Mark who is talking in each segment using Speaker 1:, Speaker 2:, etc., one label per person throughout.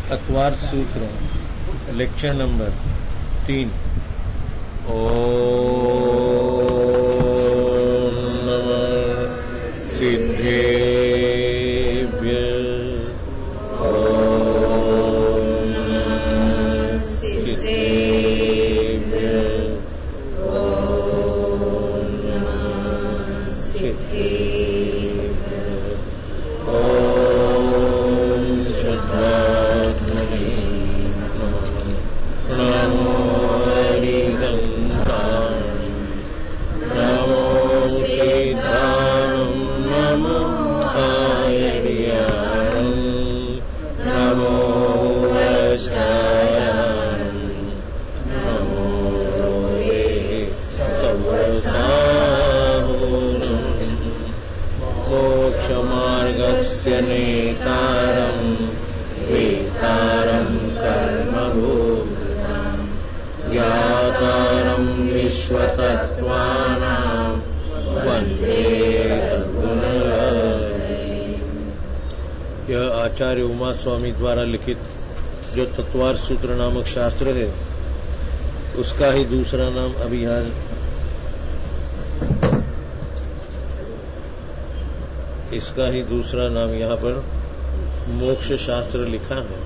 Speaker 1: अत्वार सूत्र lecture number 3। ओम नमः सिद्धेभ्यः। ओम नमः सिद्धेभ्यः। ओम नमः सिद्धेभ्यः। ओम श्रद्धात्मने नमः। नमो हरिगन्धाय नमो सीतारं नमो आयर्याणं नमो वज्राय नमो ये सवसाहुरं मोक्षमार्गस्य नेतारं वेतारं कर्मभूतं ज्ञातारं विश्वतत्त्वानां वन्दे गुणलहरी। यह आचार्य उमा स्वामी द्वारा लिखित जो तत्वार सूत्र नामक शास्त्र है, उसका ही दूसरा नाम अभी यहाँ इसका ही दूसरा नाम यहाँ पर मोक्ष शास्त्र लिखा है।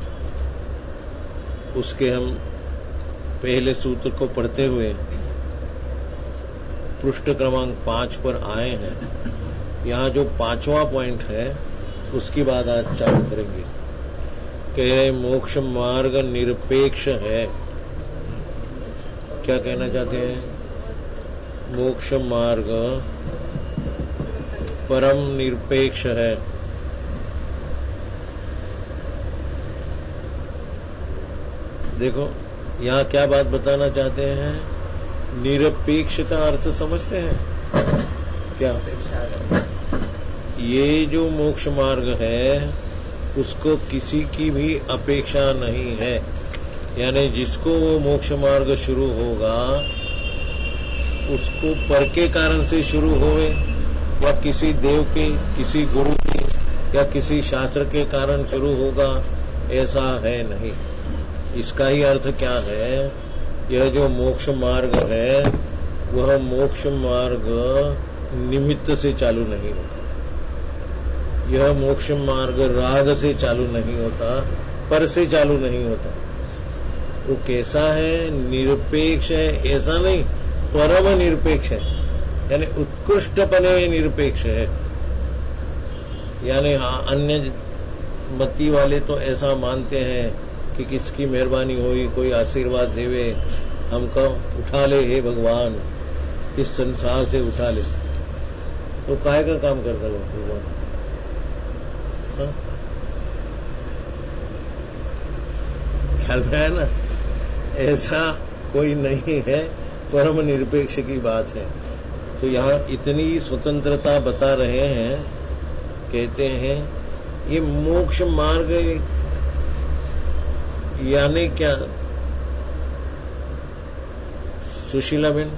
Speaker 1: उसके हम पहले सूत्र को पढ़ते हुए पृष्ठ क्रमांक 5 पर आए हैं। यहाँ जो 5वां पॉइंट है उसकी बात आज चालू करेंगे। कह रहे मोक्ष मार्ग निरपेक्ष है। क्या कहना चाहते हैं? मोक्ष मार्ग परम निरपेक्ष है। देखो यहाँ क्या बात बताना चाहते हैं? निरपेक्ष का अर्थ समझते हैं क्या? ये जो मोक्ष मार्ग है उसको किसी की भी अपेक्षा नहीं है। यानी जिसको वो मोक्ष मार्ग शुरू होगा उसको पर के कारण से शुरू होवे या किसी देव के, किसी गुरु के या किसी शास्त्र के कारण शुरू होगा, ऐसा है नहीं। इसका ही अर्थ क्या है? यह जो मोक्ष मार्ग है वह मोक्ष मार्ग निमित्त से चालू नहीं होता। यह मोक्ष मार्ग राग से चालू नहीं होता, पर से चालू नहीं होता। वो कैसा है? निरपेक्ष है। ऐसा नहीं, परम निरपेक्ष है, यानी उत्कृष्टपने निरपेक्ष है। यानी अन्य मती वाले तो ऐसा मानते हैं कि किसकी मेहरबानी हुई, कोई आशीर्वाद देवे, हमको उठा ले हे भगवान, इस संसार से उठा ले। तो काहे का काम करता है भगवान? ख्याल में है ना? ऐसा कोई नहीं है। परम निरपेक्ष की बात है। तो यहाँ इतनी स्वतंत्रता बता रहे हैं। कहते हैं ये मोक्ष मार्ग यानी क्या? सुशीला बेन?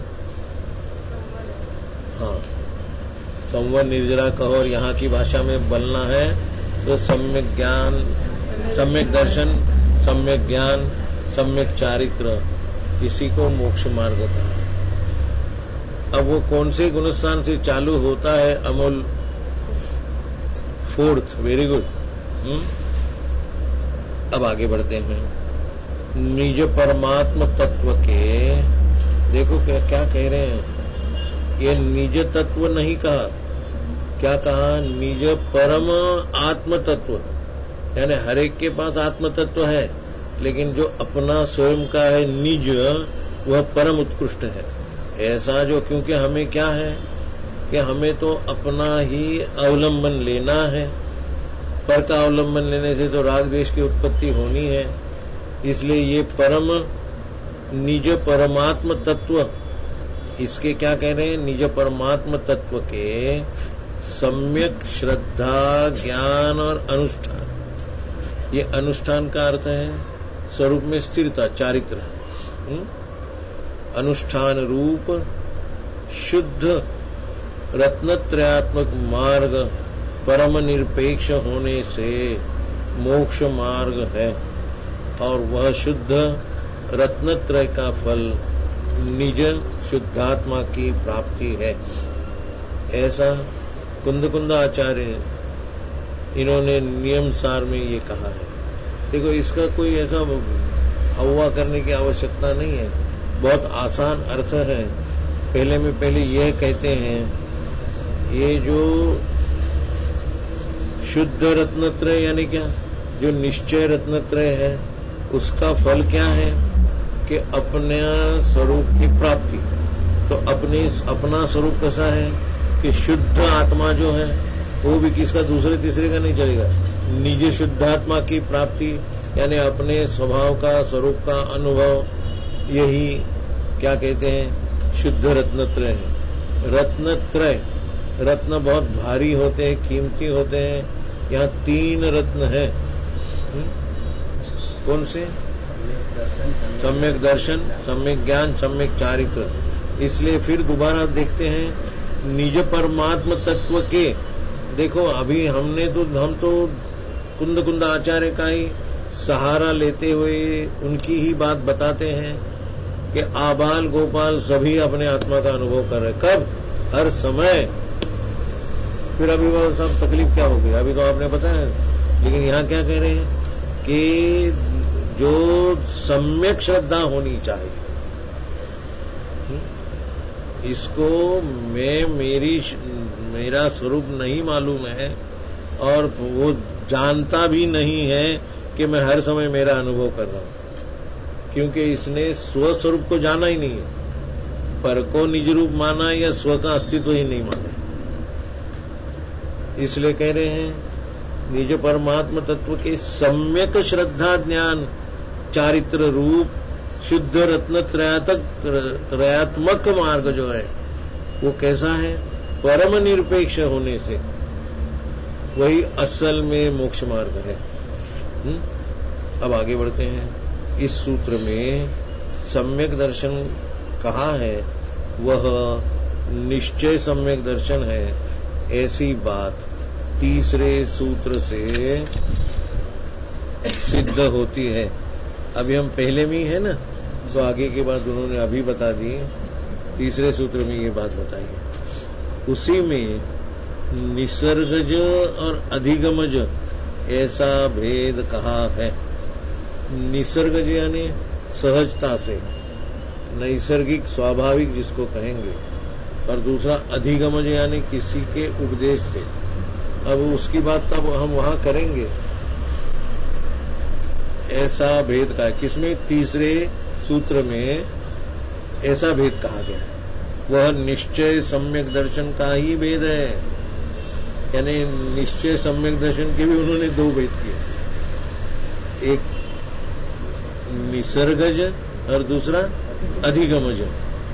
Speaker 1: हाँ, संवर निर्जरा कहो और यहाँ की भाषा में बोलना है तो सम्यक ज्ञान, सम्यक दर्शन, सम्यक ज्ञान, सम्यक चारित्र, इसी को मोक्ष मार्ग होता है। अब वो कौन से गुणस्थान से चालू होता है? अमूल 4th। Very good. अब आगे बढ़ते हैं। निज परमात्म तत्व के, देखो क्या कह रहे हैं? ये निज तत्व नहीं कहा, क्या कहा? निज परम आत्म तत्व। यानी हर एक के पास आत्म तत्व है, लेकिन जो अपना स्वयं का है निज, वह परम उत्कृष्ट है। ऐसा जो, क्योंकि हमें क्या है कि हमें तो अपना ही अवलंबन लेना है। पर का अवलंबन लेने से तो राग द्वेष की उत्पत्ति होनी है। इसलिए ये परम निज परमात्म तत्व, इसके क्या कह रहे हैं? निज परमात्म तत्व के सम्यक श्रद्धा, ज्ञान और अनुष्ठान। ये अनुष्ठान का अर्थ है स्वरूप में स्थिरता, चारित्र। अनुष्ठान रूप शुद्ध रत्नत्रयात्मक मार्ग परम निरपेक्ष होने से मोक्ष मार्ग है और वह शुद्ध रत्नत्रय का फल निज शुद्धात्मा की प्राप्ति है। ऐसा कुंद आचार्य इन्होंने नियम सार में ये कहा है। देखो, इसका कोई ऐसा हवा करने की आवश्यकता नहीं है, बहुत आसान अर्थ है। पहले में पहले यह कहते हैं, ये जो शुद्ध रत्नत्रय यानी क्या, जो निश्चय रत्नत्रय है, उसका फल क्या है कि अपने स्वरूप की प्राप्ति। तो अपना स्वरूप कैसा है कि शुद्ध आत्मा जो है वो भी किसका, दूसरे तीसरे का नहीं चलेगा। निज शुद्धात्मा की प्राप्ति यानी अपने स्वभाव का, स्वरूप का अनुभव, यही क्या कहते हैं, शुद्ध रत्नत्रय है। रत्नत्रय, रत्न बहुत भारी होते हैं, कीमती होते हैं। यहाँ 3 रत्न है। कौन से? सम्यक दर्शन, सम्यक ज्ञान, सम्यक चारित्र। इसलिए फिर दोबारा देखते हैं निज परमात्म तत्व के। देखो, अभी हम तो कुंद आचार्य का ही सहारा लेते हुए उनकी ही बात बताते हैं कि आबाल गोपाल सभी अपने आत्मा का अनुभव कर रहे। कब? हर समय। फिर अभी वो सब तकलीफ क्या हो गई, अभी तो आपने बताया। लेकिन यहाँ क्या कह रहे हैं कि जो सम्यक श्रद्धा होनी चाहिए, इसको मेरा स्वरूप नहीं मालूम है और वो जानता भी नहीं है कि मैं हर समय मेरा अनुभव कर रहा हूं, क्योंकि इसने स्वस्वरूप को जाना ही नहीं है। पर को निज रूप माना या स्व का अस्तित्व ही नहीं माना। इसलिए कह रहे हैं निज परमात्म तत्व के सम्यक श्रद्धा ज्ञान चारित्र रूप शुद्ध रत्न त्रयात्मक मार्ग जो है वो कैसा है, परम निरपेक्ष होने से वही असल में मोक्ष मार्ग है। अब आगे बढ़ते हैं। इस सूत्र में सम्यक दर्शन कहा है, वह निश्चय सम्यक दर्शन है, ऐसी बात तीसरे सूत्र से सिद्ध होती है। अभी हम पहले में ही है ना, तो आगे के बाद उन्होंने अभी बता दी, तीसरे सूत्र में ये बात बताई। उसी में निसर्गज और अधिगमज ऐसा भेद कहा है। निसर्गज यानी सहजता से, नैसर्गिक स्वाभाविक जिसको कहेंगे, और दूसरा अधिगमज यानी किसी के उपदेश से। अब उसकी बात तब हम वहां करेंगे। ऐसा भेद का है किसमें, तीसरे सूत्र में ऐसा भेद कहा गया है। वह निश्चय सम्यक दर्शन का ही भेद है, यानी निश्चय सम्यक दर्शन के भी उन्होंने 2 भेद किए, एक निसर्गज और दूसरा अधिगमज।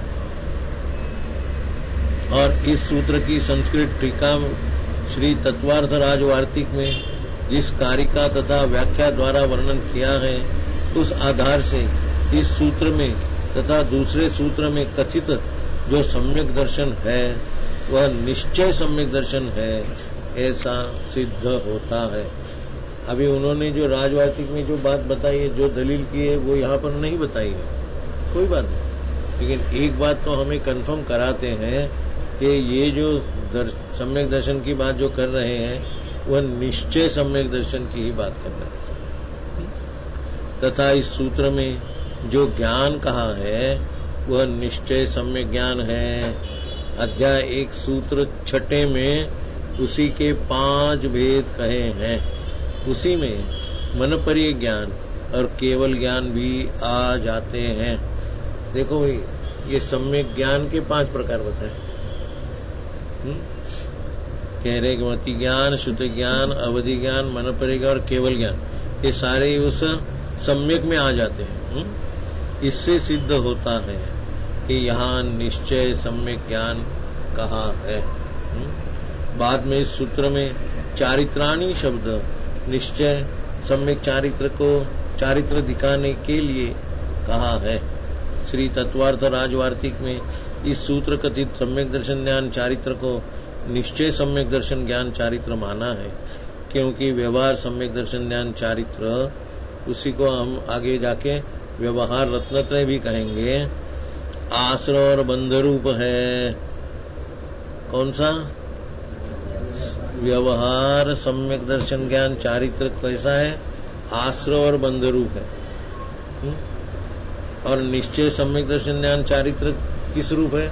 Speaker 1: और इस सूत्र की संस्कृत टीका श्री तत्वार्थ राजवार्तिक में जिस कारिका तथा व्याख्या द्वारा वर्णन किया है, उस आधार से इस सूत्र में तथा दूसरे सूत्र में कथित जो सम्यक दर्शन है वह निश्चय सम्यक दर्शन है, ऐसा सिद्ध होता है। अभी उन्होंने जो राजवार्तिक में जो बात बताई है, जो दलील की है, वो यहाँ पर नहीं बताई है, कोई बात नहीं। लेकिन एक बात तो हमें कंफर्म कराते हैं कि ये जो सम्यक दर्शन की बात जो कर रहे हैं वह निश्चय सम्यक दर्शन की ही बात कर रहे हैं। तथा इस सूत्र में जो ज्ञान कहा है वह निश्चय सम्यक ज्ञान है। अध्याय 1 सूत्र 6 में उसी के 5 भेद कहे हैं। उसी में मनपरीय ज्ञान और केवल ज्ञान भी आ जाते हैं। देखो भाई, ये सम्यक ज्ञान के 5 प्रकार बताए। कह रहे कि मति ज्ञान, शुद्ध ज्ञान, अवधि ज्ञान, मनपरीय ज्ञान और केवल ज्ञान, ये सारे उस सम्यक में आ जाते हैं। इससे सिद्ध होता है कि यहाँ निश्चय सम्यक ज्ञान कहा है। बाद में इस सूत्र में चारित्राणी शब्द निश्चय सम्यक चारित्र को चारित्र दिखाने के लिए कहा है। श्री तत्वार्थ राजवार्तिक में इस सूत्र कथित सम्यक दर्शन ज्ञान चारित्र को निश्चय सम्यक दर्शन ज्ञान चारित्र माना है। क्योंकि व्यवहार सम्यक दर्शन ध्यान चारित्र, उसी को हम आगे जाके व्यवहार रत्नत्रय भी कहेंगे, आश्रय और बंध रूप है। कौन सा? व्यवहार सम्यक दर्शन ज्ञान चारित्र कैसा है? आश्रय और बंध रूप है। और निश्चय सम्यक दर्शन ज्ञान चारित्र किस रूप है?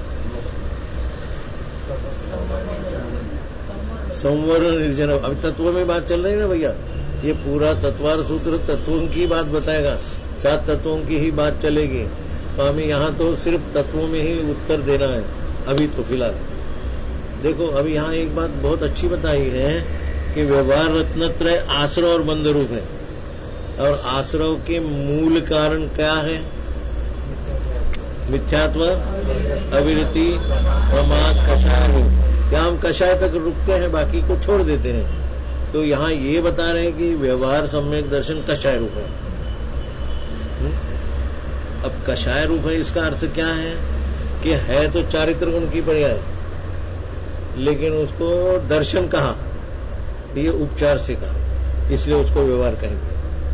Speaker 1: संवर निर्जन। अभी तत्व में बात चल रही है ना भैया, ये पूरा तत्वार सूत्र तत्वों की बात बताएगा, 7 तत्वों की ही बात चलेगी। तो हमें यहाँ तो सिर्फ तत्वों में ही उत्तर देना है अभी तो फिलहाल। देखो अभी यहाँ एक बात बहुत अच्छी बताई है कि व्यवहार रत्नत्रय आश्रय और बंध रूप है, और आश्रय के मूल कारण क्या है? मिथ्यात्व, अविरति, प्रमाद, कषाय रूप। क्या हम कषाय तक रुकते हैं, बाकी को छोड़ देते हैं? तो यहाँ ये बता रहे हैं कि व्यवहार सम्यक दर्शन कषाय रूप है। अब कषाय रूप है, इसका अर्थ क्या है कि है तो चारित्र गुण की पर्याय, लेकिन उसको दर्शन कहा, ये उपचार से कहा, इसलिए उसको व्यवहार कहेंगे।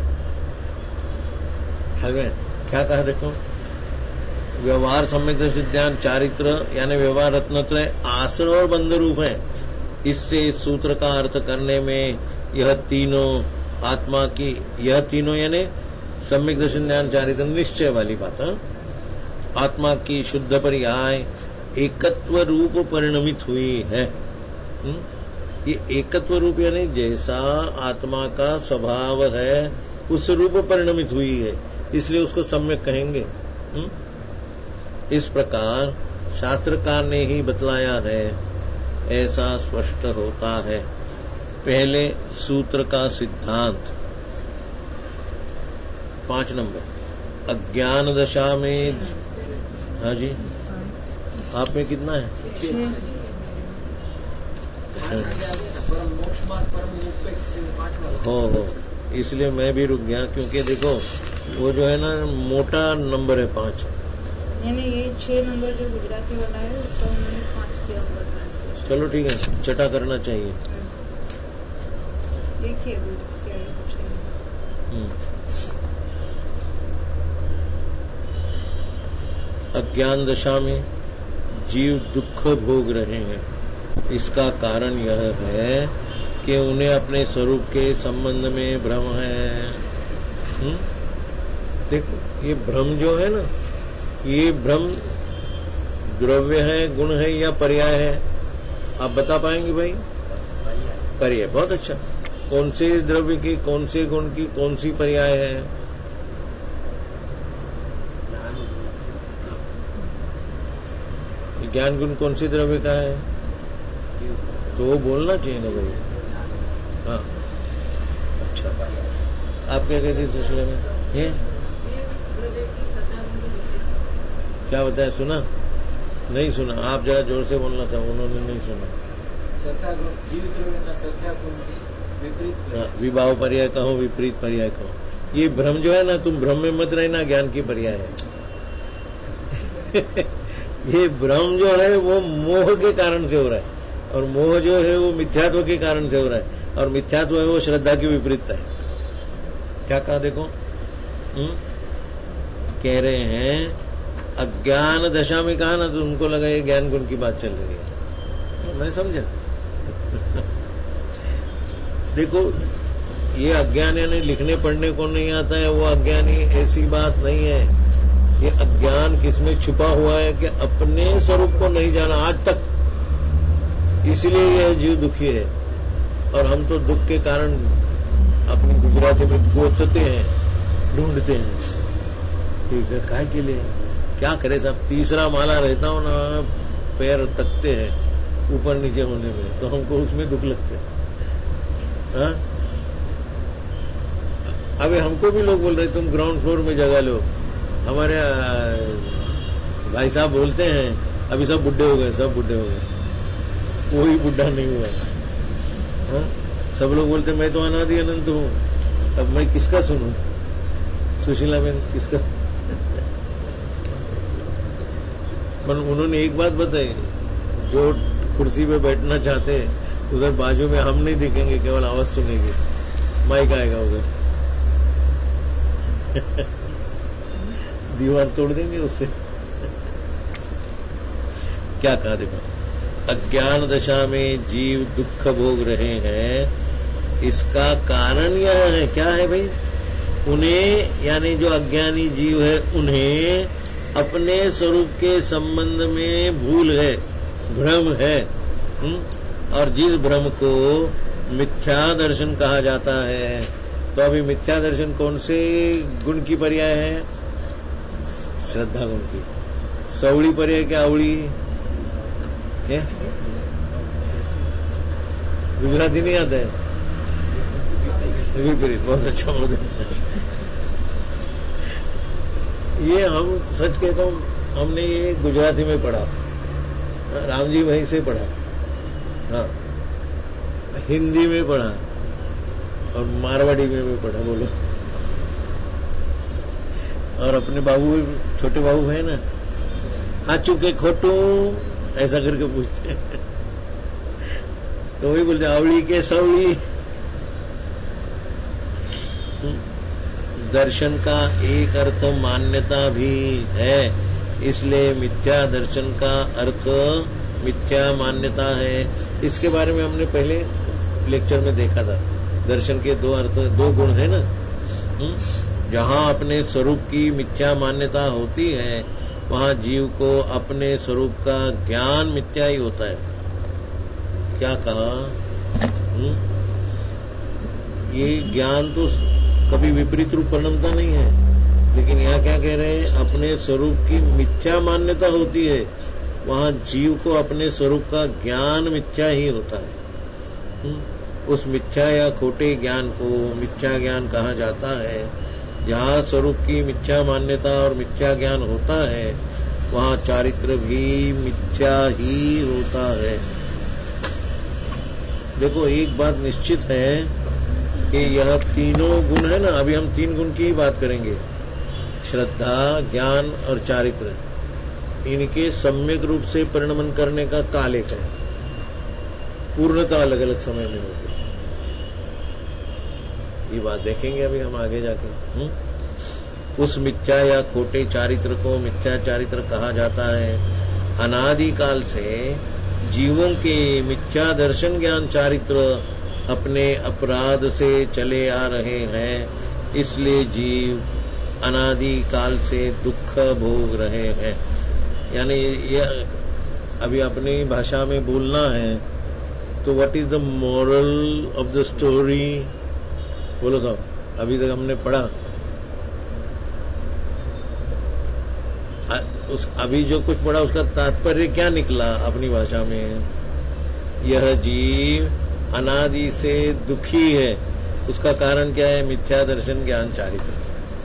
Speaker 1: क्या कहा देखो? व्यवहार सम्यक दर्शन ध्यान चारित्र यानी व्यवहार रत्नत्रय आश्रय और बंध रूप है। इससे इस सूत्र का अर्थ करने में यह तीनों आत्मा की, यह तीनों यानी सम्यक दर्शन ध्यान चारित्र निश्चय वाली बात है, आत्मा की शुद्ध पर्याय एकत्व रूप परिणमित हुई है। ये एकत्व रूप यानी जैसा आत्मा का स्वभाव है उस रूप परिणमित हुई है, इसलिए उसको सम्यक कहेंगे। इस प्रकार शास्त्रकार ने ही बतलाया है, ऐसा स्पष्ट होता है। पहले सूत्र का सिद्धांत 5 नंबर अज्ञान दशा में। हाँ जी, आप में कितना है? हो इसलिए मैं भी रुक गया, क्योंकि देखो वो जो है ना मोटा नंबर है 5।
Speaker 2: नहीं, ये 6 नंबर जो गुजराती वाला है उसका उन्होंने 5 किया होगा ट्रांसलेशन।
Speaker 1: चलो ठीक है, छठा करना चाहिए।
Speaker 2: देखिए
Speaker 1: अज्ञान दशा में जीव दुख भोग रहे हैं। इसका कारण यह है कि उन्हें अपने स्वरूप के संबंध में भ्रम है। देखो ये भ्रम जो है ना, ये भ्रम द्रव्य है, गुण है या पर्याय है? आप बता पाएंगे भाई? पर्याय। बहुत अच्छा। कौन से द्रव्य की, कौन से गुण की, कौन सी पर्याय है? ज्ञान गुण कौन सी द्रव्य का है? तो वो बोलना चाहिए ना भाई। हाँ अच्छा, आप क्या कहते हैं सुशीला में? ये क्या बताया? सुना नहीं? सुना? आप जरा जोर से बोलना था, उन्होंने नहीं सुना। विभाव पर्याय कहो, विपरीत पर्याय कहो। ये भ्रम जो है ना, तुम भ्रम में मत रहना, ज्ञान की पर्याय है। ये भ्रम जो है वो मोह के कारण से हो रहा है, और मोह जो है वो मिथ्यात्व के कारण से हो रहा है, और मिथ्यात्व है वो श्रद्धा की विपरीतता है। क्या कहा देखो? कह रहे हैं अज्ञान दशा में कहा ना, तो उनको लगा ये ज्ञान गुण की बात चल रही है। मैं समझा? देखो ये अज्ञान यानी लिखने पढ़ने को नहीं आता है, वो अज्ञान ही ऐसी बात नहीं है। ये अज्ञान किसमें छुपा हुआ है कि अपने स्वरूप को नहीं जाना आज तक, इसलिए यह जीव दुखी है। और हम तो दुख के कारण अपनी गुजराती में गोतते हैं, ढूंढते हैं। ठीक है, काय के लिए? क्या करे साहब, तीसरा माला रहता हो ना, पैर तकते हैं ऊपर नीचे होने में, तो हमको उसमें दुख लगते हैं। हाँ? अबे हमको भी लोग बोल रहे तुम ग्राउंड फ्लोर में जगह लो। हमारे भाई साहब बोलते हैं अभी सब बुढ़े हो गए, सब बुढ़े हो गए, कोई बुढ़ा नहीं हुआ। हाँ? सब लोग बोलते मैं तो अनादि अनंत हूं, अब मैं किसका सुनूं? सुशीला बहन किसका? पर उन्होंने एक बात बताई, जो कुर्सी पे बैठना चाहते हैं, उधर बाजू में हम नहीं दिखेंगे, केवल आवाज सुनेंगे, माइक आएगा उधर। दीवार तोड़ देंगे उससे। क्या कहा देखो, अज्ञान दशा में जीव दुख भोग रहे हैं, इसका कारण यह है, क्या है भाई, उन्हें यानी जो अज्ञानी जीव है उन्हें अपने स्वरूप के संबंध में भूल है, भ्रम है। और जिस भ्रम को मिथ्या दर्शन कहा जाता है, तो अभी मिथ्या दर्शन कौन से गुण की पर्याय है? श्रद्धा गुण की। सवड़ी पर्याय क्या? अवड़ी है? गुजराती नहीं आता है? विपरीत, बहुत अच्छा बोल देता है। ये हम सच कहता हूं, हमने ये गुजराती में पढ़ा, रामजी भाई से पढ़ा, हाँ, हिंदी में पढ़ा और मारवाड़ी में भी पढ़ा। बोलो। और अपने बाबू, छोटे बाबू है ना, आचू के खोटू ऐसा करके पूछते हैं, तो वही बोलते आवड़ी के सवड़ी। दर्शन का एक अर्थ मान्यता भी है, इसलिए मिथ्या दर्शन का अर्थ मिथ्या मान्यता है। इसके बारे में हमने पहले लेक्चर में देखा था। दर्शन के दो अर्थ, दो गुण है ना। जहां अपने स्वरूप की मिथ्या मान्यता होती है, वहां जीव को अपने स्वरूप का ज्ञान मिथ्या ही होता है। क्या कहा? ये ज्ञान तो कभी विपरीत रूप परिणमता नहीं है, लेकिन यहाँ क्या कह रहे हैं, अपने स्वरूप की मिथ्या मान्यता होती है, वहां जीव को अपने स्वरूप का ज्ञान मिथ्या ही होता है। उस मिथ्या या खोटे ज्ञान को मिथ्या ज्ञान कहा जाता है। जहां स्वरूप की मिथ्या मान्यता और मिथ्या ज्ञान होता है, वहां चारित्र भी मिथ्या ही होता है। देखो, एक बात निश्चित है कि यह तीनों गुण है ना, अभी हम तीन गुण की ही बात करेंगे, श्रद्धा, ज्ञान और चारित्र। इनके सम्यक रूप से परिणमन करने का काल एक है, पूर्णता अलग अलग समय में होगी। ये बात देखेंगे अभी हम आगे जाके। उस मिथ्या या खोटे चारित्र को मिथ्या चारित्र कहा जाता है। अनादि काल से जीवों के मिथ्या दर्शन ज्ञान चारित्र अपने अपराध से चले आ रहे हैं, इसलिए जीव अनादि काल से दुख भोग रहे हैं। यानी ये अभी अपनी भाषा में बोलना है तो what is the moral of the story? बोलो साहब, अभी तक हमने पढ़ा, अभी जो कुछ पढ़ा उसका तात्पर्य क्या निकला अपनी भाषा में? यह जीव अनादि से दुखी है, उसका कारण क्या है? मिथ्या दर्शन ज्ञान चारित्र।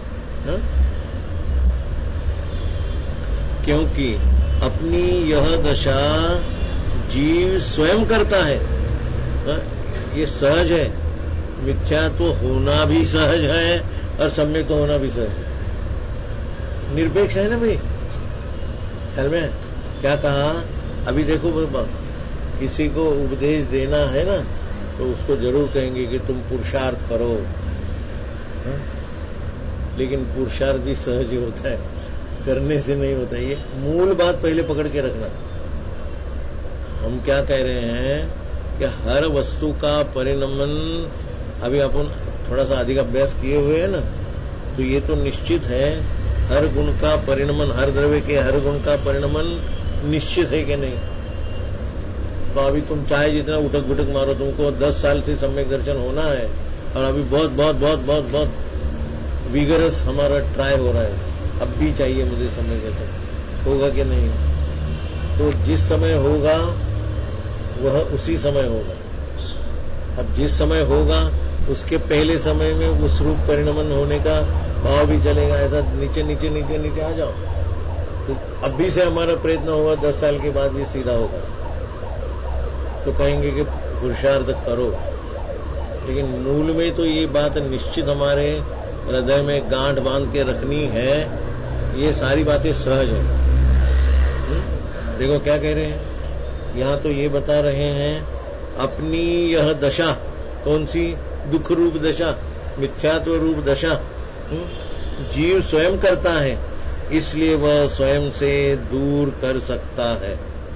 Speaker 1: क्योंकि अपनी यह दशा जीव स्वयं करता है। ये सहज है, मिथ्या तो होना भी सहज है और सम्यक तो होना भी सहज है। निरपेक्ष है ना भाई, ख्याल में क्या कहा? अभी देखो, किसी को उपदेश देना है ना, तो उसको जरूर कहेंगे कि तुम पुरुषार्थ करो, लेकिन पुरुषार्थ भी सहज ही होता है, करने से नहीं होता। ये मूल बात पहले पकड़ के रखना। हम क्या कह रहे हैं कि हर वस्तु का परिणमन, अभी अपन थोड़ा सा अधिक अभ्यास किए हुए हैं ना, तो ये तो निश्चित है, हर गुण का परिणमन, हर द्रव्य के हर गुण का परिणमन निश्चित है कि नहीं? तो अभी तुम चाहे जितना उठक बुटक मारो, तुमको 10 साल से सम्यक दर्शन होना है, और अभी बहुत बहुत बहुत बहुत बहुत विगरस हमारा ट्राई हो रहा है, अब भी चाहिए मुझे सम्यक दर्शन, होगा कि नहीं? तो जिस समय होगा वह उसी समय होगा। अब जिस समय होगा उसके पहले समय में उस रूप परिणमन होने का भाव भी चलेगा। ऐसा नीचे नीचे नीचे नीचे आ जाओ, तो अभी से हमारा प्रयत्न होगा, 10 साल के बाद भी सीधा होगा। तो कहेंगे कि पुरुषार्थ करो, लेकिन मूल में तो ये बात निश्चित हमारे हृदय में गांठ बांध के रखनी है, ये सारी बातें सहज है। देखो क्या कह रहे हैं, यहाँ तो ये बता रहे हैं अपनी यह दशा, कौन सी? दुख रूप दशा, मिथ्यात्व रूप दशा जीव स्वयं करता है, इसलिए वह स्वयं से दूर कर सकता है।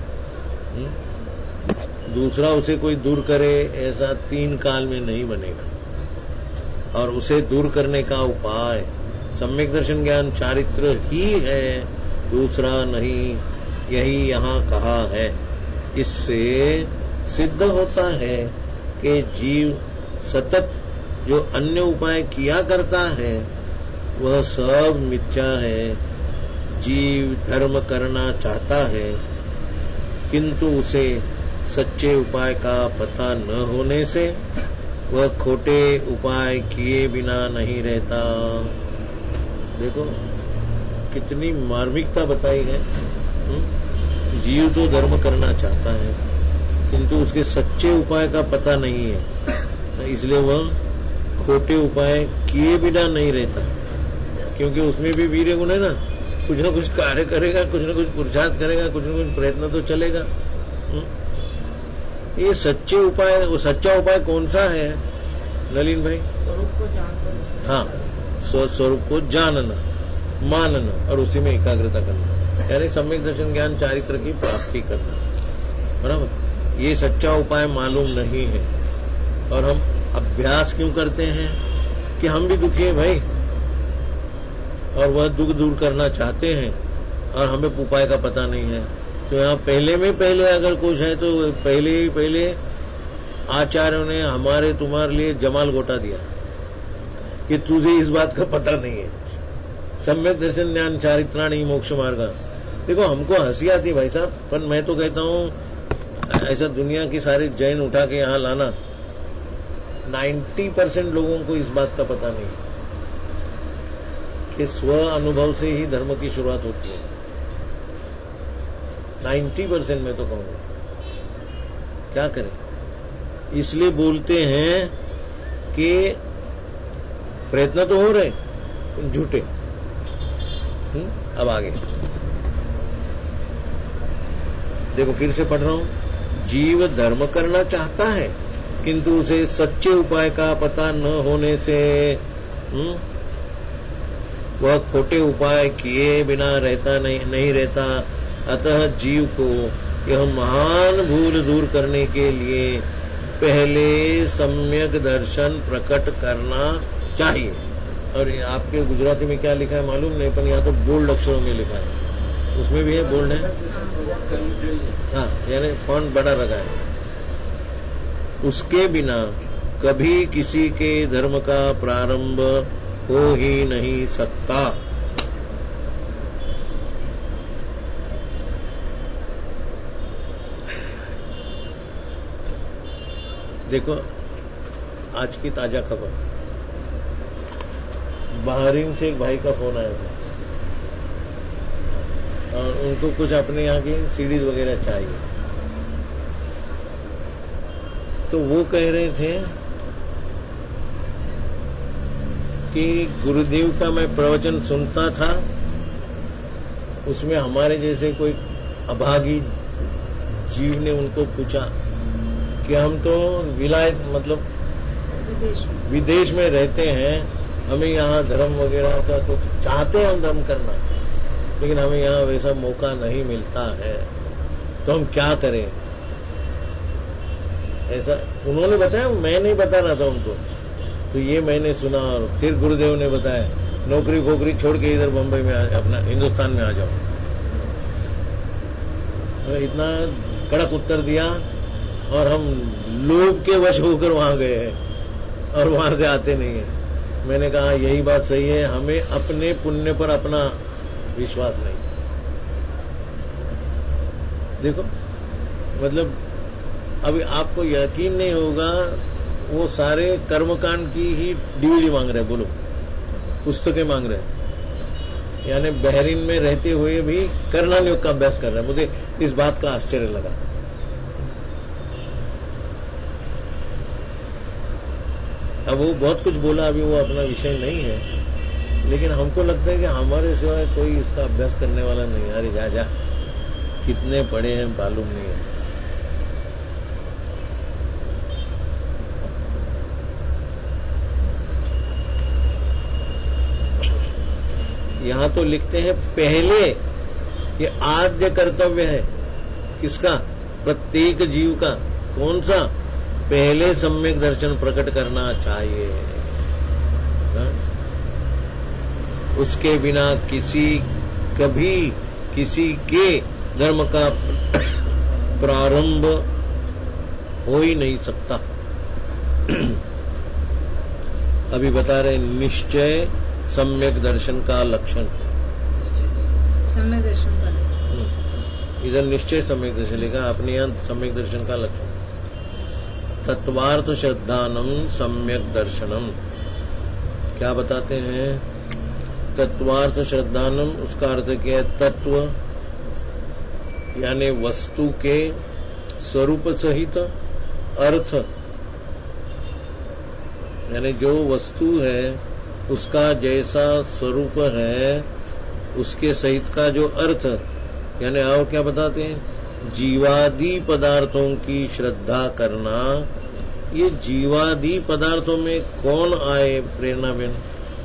Speaker 1: दूसरा उसे कोई दूर करे ऐसा 3 काल में नहीं बनेगा। और उसे दूर करने का उपाय सम्यक दर्शन ज्ञान चारित्र ही है, दूसरा नहीं, यही यहाँ कहा है। इससे सिद्ध होता है कि जीव सतत जो अन्य उपाय किया करता है वह सब मिथ्या है। जीव धर्म करना चाहता है, किंतु उसे सच्चे उपाय का पता न होने से वह खोटे उपाय किए बिना नहीं रहता। देखो कितनी मार्मिकता बताई है। जीव तो धर्म करना चाहता है, किंतु उसके सच्चे उपाय का पता नहीं है, इसलिए वह खोटे उपाय किए बिना नहीं रहता। क्योंकि उसमें भी वीर्य गुण है ना, कुछ न कुछ कार्य करेगा, कुछ न कुछ पुरुषार्थ करेगा, कुछ न कुछ प्रयत्न तो चलेगा। ये सच्चे उपाय, वो सच्चा उपाय कौन सा है नलिन भाई?
Speaker 2: स्वरूप को जानना।
Speaker 1: हाँ, स्वरूप को जानना, मानना और उसी में एकाग्रता करना, यानी सम्यक दर्शन ज्ञान चारित्र की प्राप्ति करना। बराबर, ये सच्चा उपाय मालूम नहीं है। और हम अभ्यास क्यों करते हैं? कि हम भी दुखी हैं भाई, और वह दुख दूर करना चाहते हैं और हमें उपाय का पता नहीं है। तो यहाँ पहले में पहले अगर कुछ है तो पहले आचार्यों ने हमारे तुम्हारे लिए जमाल गोटा दिया कि तुझे इस बात का पता नहीं है। सम्यक दर्शन ज्ञान चारित्राणी मोक्ष मार्ग। देखो हमको हंसी आती भाई साहब, पर मैं तो कहता हूँ ऐसा दुनिया की सारी जैन उठा के यहाँ लाना, 90% लोगों को इस बात का पता नहीं कि स्व अनुभव से ही धर्म की शुरुआत होती है। 90% मैं तो कहूंगा। क्या करें? इसलिए बोलते हैं कि प्रयत्न तो हो रहे झूठे। अब आगे देखो, फिर से पढ़ रहा हूं। जीव धर्म करना चाहता है, किंतु उसे सच्चे उपाय का पता न होने से वह खोटे उपाय किए बिना रहता नहीं रहता। अतः जीव को यह महान भूल दूर करने के लिए पहले सम्यक दर्शन प्रकट करना चाहिए। और आपके गुजराती में क्या लिखा है मालूम नहीं, पर यहाँ तो बोल्ड अक्षरों में लिखा है। उसमें भी है, बोल्ड है। हाँ, यानी फॉन्ट बड़ा लगा है। उसके बिना कभी किसी के धर्म का प्रारंभ हो ही नहीं सकता। देखो आज की ताजा खबर, बहरीन से एक भाई का फोन आया था और उनको कुछ अपने यहाँ की सीडीज वगैरह चाहिए। तो वो कह रहे थे कि गुरुदेव का मैं प्रवचन सुनता था, उसमें हमारे जैसे कोई अभागी जीव ने उनको पूछा कि हम तो विलायत मतलब विदेश में रहते हैं, हमें यहाँ धर्म वगैरह का तो चाहते हैं हम धर्म करना, लेकिन हमें यहाँ वैसा मौका नहीं मिलता है, तो हम क्या करें? ऐसा उन्होंने बताया, मैं नहीं बता रहा था उनको। तो ये मैंने सुना और फिर गुरुदेव ने बताया नौकरी वोकरी छोड़ के इधर बंबई में अपना हिंदुस्तान में आ जाओ। इतना कड़क उत्तर दिया और हम लोभ के वश होकर वहां गए हैं और वहां से आते नहीं है। मैंने कहा यही बात सही है, हमें अपने पुण्य पर अपना विश्वास नहीं। देखो मतलब अभी आपको यकीन नहीं होगा, वो सारे कर्मकांड की ही डीवीडी मांग रहे, बोलो पुस्तकें मांग रहे, यानी बहरीन में रहते हुए भी कर्णन योग का अभ्यास कर रहे हैं। मुझे इस बात का आश्चर्य लगा। अब वो बहुत कुछ बोला, अभी वो अपना विषय नहीं है, लेकिन हमको लगता है कि हमारे सिवाय कोई इसका अभ्यास करने वाला नहीं है। अरे जा कितने पढ़े हैं मालूम नहीं है। यहां तो लिखते हैं पहले, ये आद्य कर्तव्य है किसका? प्रत्येक जीव का। कौन सा? पहले सम्यक दर्शन प्रकट करना चाहिए। उसके बिना कभी किसी के धर्म का प्रारंभ हो ही नहीं सकता। अभी बता रहे निश्चय सम्यक दर्शन का लक्षण।
Speaker 2: सम्यक दर्शन का लक्षण
Speaker 1: इधर निश्चय सम्यक दर्शन लिखा, अपने यहां सम्यक दर्शन का लक्षण। तत्वार्थ श्रद्धानम सम्यक दर्शनम। क्या बताते हैं? तत्वार्थ श्रद्धानम, उसका अर्थ क्या है? तत्व यानी वस्तु के स्वरूप सहित अर्थ, यानी जो वस्तु है उसका जैसा स्वरूप है उसके सहित का जो अर्थ, यानी और क्या बताते हैं? जीवादि पदार्थों की श्रद्धा करना। ये जीवादि पदार्थों में कौन आए प्रेरणा बेन?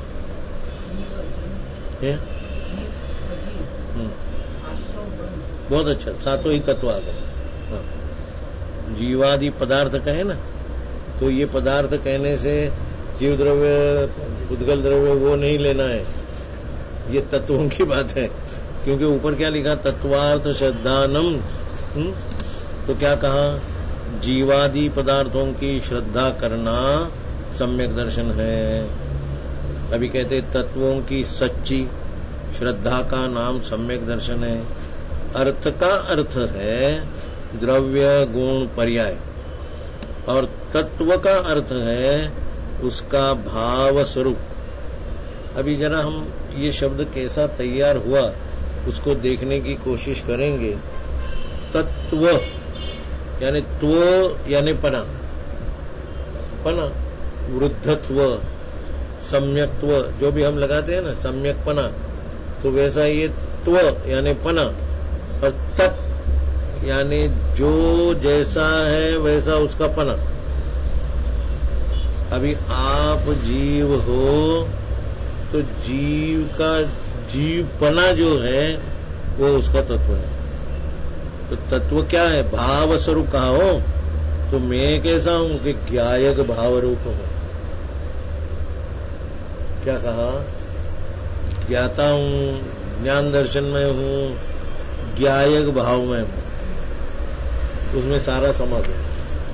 Speaker 1: बहुत अच्छा, सातों ही तत्व आ गए। हाँ। जीवादि पदार्थ कहे ना, तो ये पदार्थ कहने से जीव द्रव्य, उद्गल द्रव्य वो नहीं लेना है, ये तत्वों की बात है। क्योंकि ऊपर क्या लिखा? तत्वार्थ श्रद्धानम। तो क्या कहा? जीवादि पदार्थों की श्रद्धा करना सम्यक दर्शन है। अभी कहते तत्वों की सच्ची श्रद्धा का नाम सम्यक दर्शन है। अर्थ का अर्थ है द्रव्य गुण पर्याय, और तत्व का अर्थ है उसका भाव स्वरूप। अभी जरा हम ये शब्द कैसा तैयार हुआ उसको देखने की कोशिश करेंगे। तत्व यानी त्व यानी पना, पना, वृद्धत्व, सम्यक्त्व, जो भी हम लगाते हैं ना सम्यक पना, तो वैसा ये त्व यानी पना, और तत् यानी जो जैसा है वैसा उसका पना। अभी आप जीव हो तो जीव का जीवपना जो है वो उसका तत्व है। तो तत्व क्या है? भाव स्वरूप कहा हो तो मैं कैसा हूं कि ज्ञायक भाव रूप हूं। क्या कहा? ज्ञाता हूं, ज्ञान दर्शन में हूं, ज्ञायक भाव में हूं, उसमें सारा समाज है।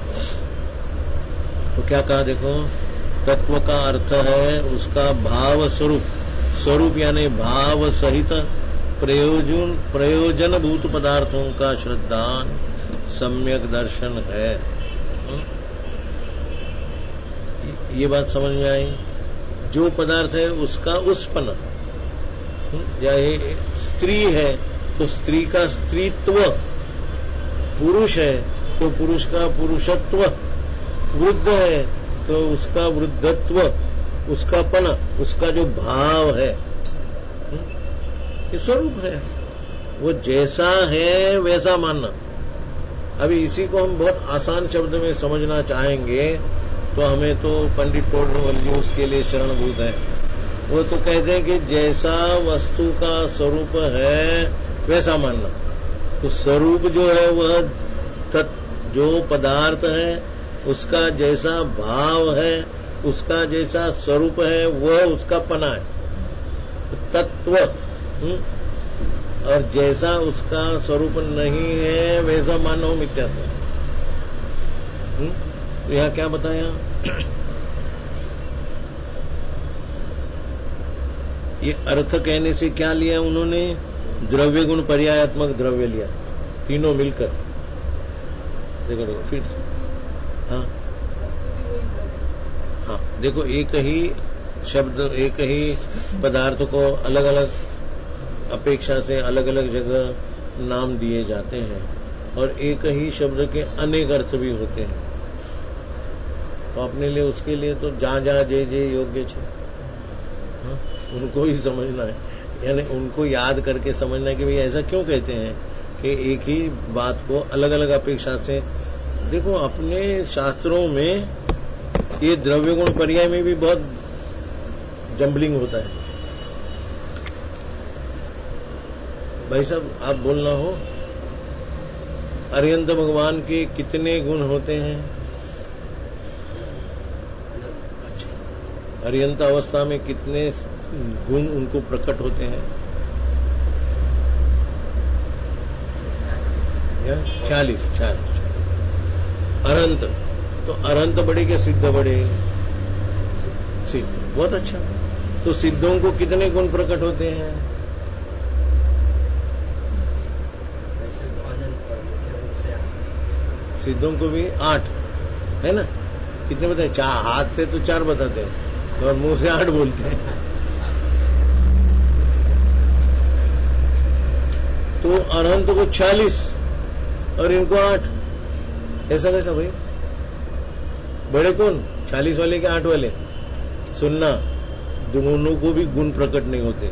Speaker 1: तो क्या कहा? देखो, तत्व का अर्थ है उसका भाव स्वरूप, स्वरूप यानी भाव सहित प्रयोजन भूत पदार्थों का श्रद्धान सम्यक दर्शन है। ये बात समझ में आई? जो पदार्थ है उसका उसपना, या ये स्त्री है तो स्त्री का स्त्रीत्व, पुरुष है तो पुरुष का पुरुषत्व, वृद्ध है तो उसका वृद्धत्व, उसका पना, उसका जो भाव है ये स्वरूप है। वो जैसा है वैसा मानना। अभी इसी को हम बहुत आसान शब्द में समझना चाहेंगे तो हमें तो पंडित टोडरमल उसके लिए शरणभूत है। वो तो कहते हैं कि जैसा वस्तु का स्वरूप है वैसा मानना। तो स्वरूप जो है वह जो पदार्थ है उसका जैसा भाव है, उसका जैसा स्वरूप है, वह उसका पना है, तत्व। और जैसा उसका स्वरूप नहीं है वैसा मानव मिथ्यात्व। तो यहां क्या बताया? ये अर्थ कहने से क्या लिया उन्होंने? द्रव्य गुण पर्यायात्मक द्रव्य लिया, तीनों मिलकर। देखो फिर हाँ हाँ, देखो एक ही शब्द, एक ही पदार्थ को अलग अलग अपेक्षा से अलग अलग जगह नाम दिए जाते हैं, और एक ही शब्द के अनेक अर्थ भी होते हैं। तो अपने लिए उसके लिए तो जहां जहां जे योग्य छे, उनको ही समझना है, यानी उनको याद करके समझना है कि भाई ऐसा क्यों कहते हैं कि एक ही बात को अलग अलग अपेक्षा से। देखो अपने शास्त्रों में ये द्रव्य गुण पर्याय में भी बहुत जम्बलिंग होता है। भाई साहब आप बोलना हो, अर्यंत भगवान के कितने गुण होते हैं? अर्यंत अवस्था में कितने गुण उनको प्रकट होते हैं? 40। अनंत, तो अनंत बड़े के सिद्ध बड़े? सिद्ध, बहुत अच्छा। तो सिद्धों को कितने गुण प्रकट होते हैं? सिद्धों को भी 8 है ना? कितने बताए? 4, हाथ से तो 4 बताते हैं और मुंह से 8 बोलते हैं। तो अनंत को 40 और इनको 8, ऐसा कैसा भाई? बड़े कौन? 40 वाले के 8 वाले? सुनना, दोनों को भी गुण प्रकट नहीं होते।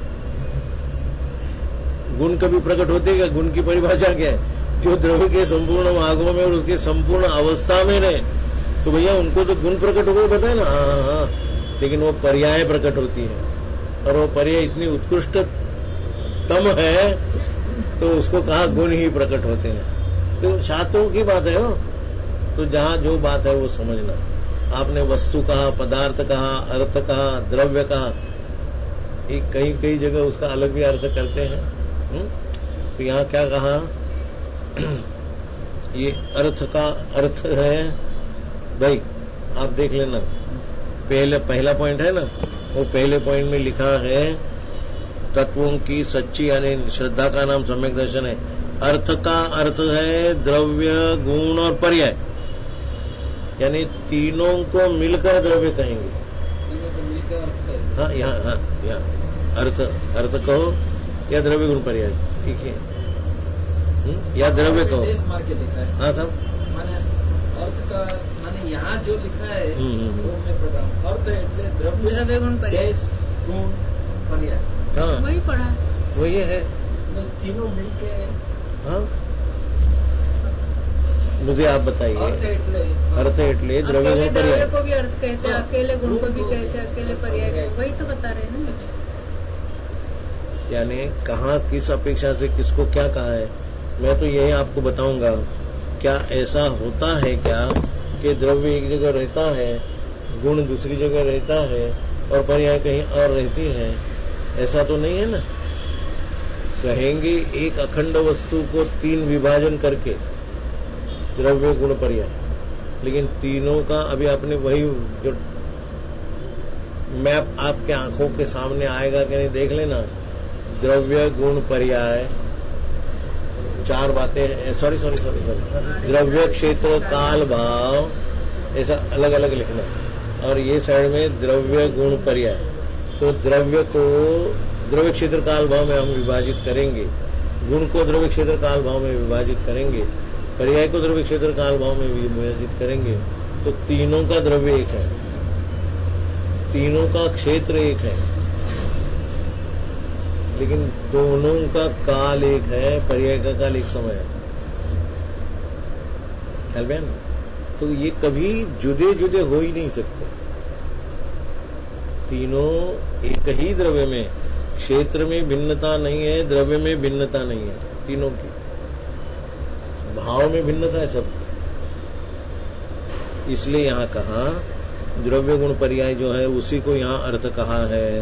Speaker 1: गुण कभी प्रकट होते क्या? गुण की परिभाषा क्या है? जो द्रव्य के संपूर्ण भागों में और उसके संपूर्ण अवस्था में रहे, तो भैया उनको तो गुण प्रकट हो गए, बताए ना? हाँ, लेकिन वो पर्याय प्रकट होती है, और वो पर्याय इतनी उत्कृष्टतम है तो उसको कहा गुण ही प्रकट होते हैं। तो शास्त्रों की बात है वो, तो जहां जो बात है वो समझना। आपने वस्तु कहा, पदार्थ कहा, अर्थ कहा, द्रव्य कहा, एक कई जगह उसका अलग भी अर्थ करते हैं। तो यहां क्या कहा? ये अर्थ का अर्थ है भाई, आप देख लेना। पहला पॉइंट है ना, वो पहले पॉइंट में लिखा है तत्वों की सच्ची यानी श्रद्धा का नाम सम्यक दर्शन है। अर्थ का अर्थ है द्रव्य, गुण और पर्याय, यानी तीनों को मिलकर द्रव्य कहेंगे। हाँ, यहाँ अर्थ कहो या द्रव्य गुण पर्याय, ठीक है? या द्रव्य कहो। हाँ साहब,
Speaker 2: अर्थ का माने यहाँ जो लिखा है वो मैं पढ़ा हूँ। अर्थ है द्रव्य गुण पर्याय, गुण पर्याय। हाँ, वही पढ़ा,
Speaker 1: वही है।
Speaker 2: तीनों मिलके।
Speaker 1: हाँ, मुझे आप बताइए। अर्थ एटले द्रव्य गुण पर्याय
Speaker 2: को भी अर्थ कहते हैं, अकेले गुण को भी कहते हैं, अकेले पर्याय को। वही तो बता रहे हैं ना।
Speaker 1: यानी कहाँ किस अपेक्षा से किसको क्या कहा है, मैं तो यही आपको बताऊंगा। क्या ऐसा होता है क्या कि द्रव्य एक जगह रहता है, गुण दूसरी जगह रहता है और पर्याय कहीं और रहती है? ऐसा तो नहीं है ना। कहेंगे एक अखंड वस्तु को 3 विभाजन करके द्रव्य गुण पर्याय, लेकिन तीनों का अभी आपने वही जो मैप आपके आंखों के सामने आएगा कि नहीं, देख लेना। द्रव्य गुण पर्याय 4 बातें, सॉरी, द्रव्य क्षेत्र काल भाव, ऐसा अलग अलग लिखना। और ये साइड में द्रव्य गुण पर्याय। तो द्रव्य को द्रव्य क्षेत्र काल भाव में हम विभाजित करेंगे, गुण को द्रव्य क्षेत्र काल भाव में विभाजित करेंगे, पर्याय को द्रव्य क्षेत्र काल भाव में विभाजित करेंगे। तो तीनों का द्रव्य एक है, तीनों का क्षेत्र एक है, लेकिन दोनों का काल एक है, पर्याय का काल एक समय है। ख्याल में ना? तो ये कभी जुदे जुदे हो ही नहीं सकते। तीनों एक ही द्रव्य में, क्षेत्र में भिन्नता नहीं है, द्रव्य में भिन्नता नहीं है, तीनों की भाव में भिन्नता है सब। इसलिए यहां कहा द्रव्य गुण पर्याय जो है उसी को यहां अर्थ कहा है।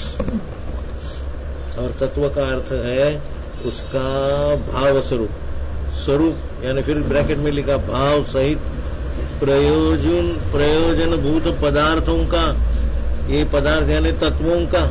Speaker 1: और तत्व का अर्थ है उसका भाव स्वरूप यानी फिर ब्रैकेट में लिखा भाव सहित प्रयोजन भूत पदार्थों का, ये पदार्थ यानी तत्वों का।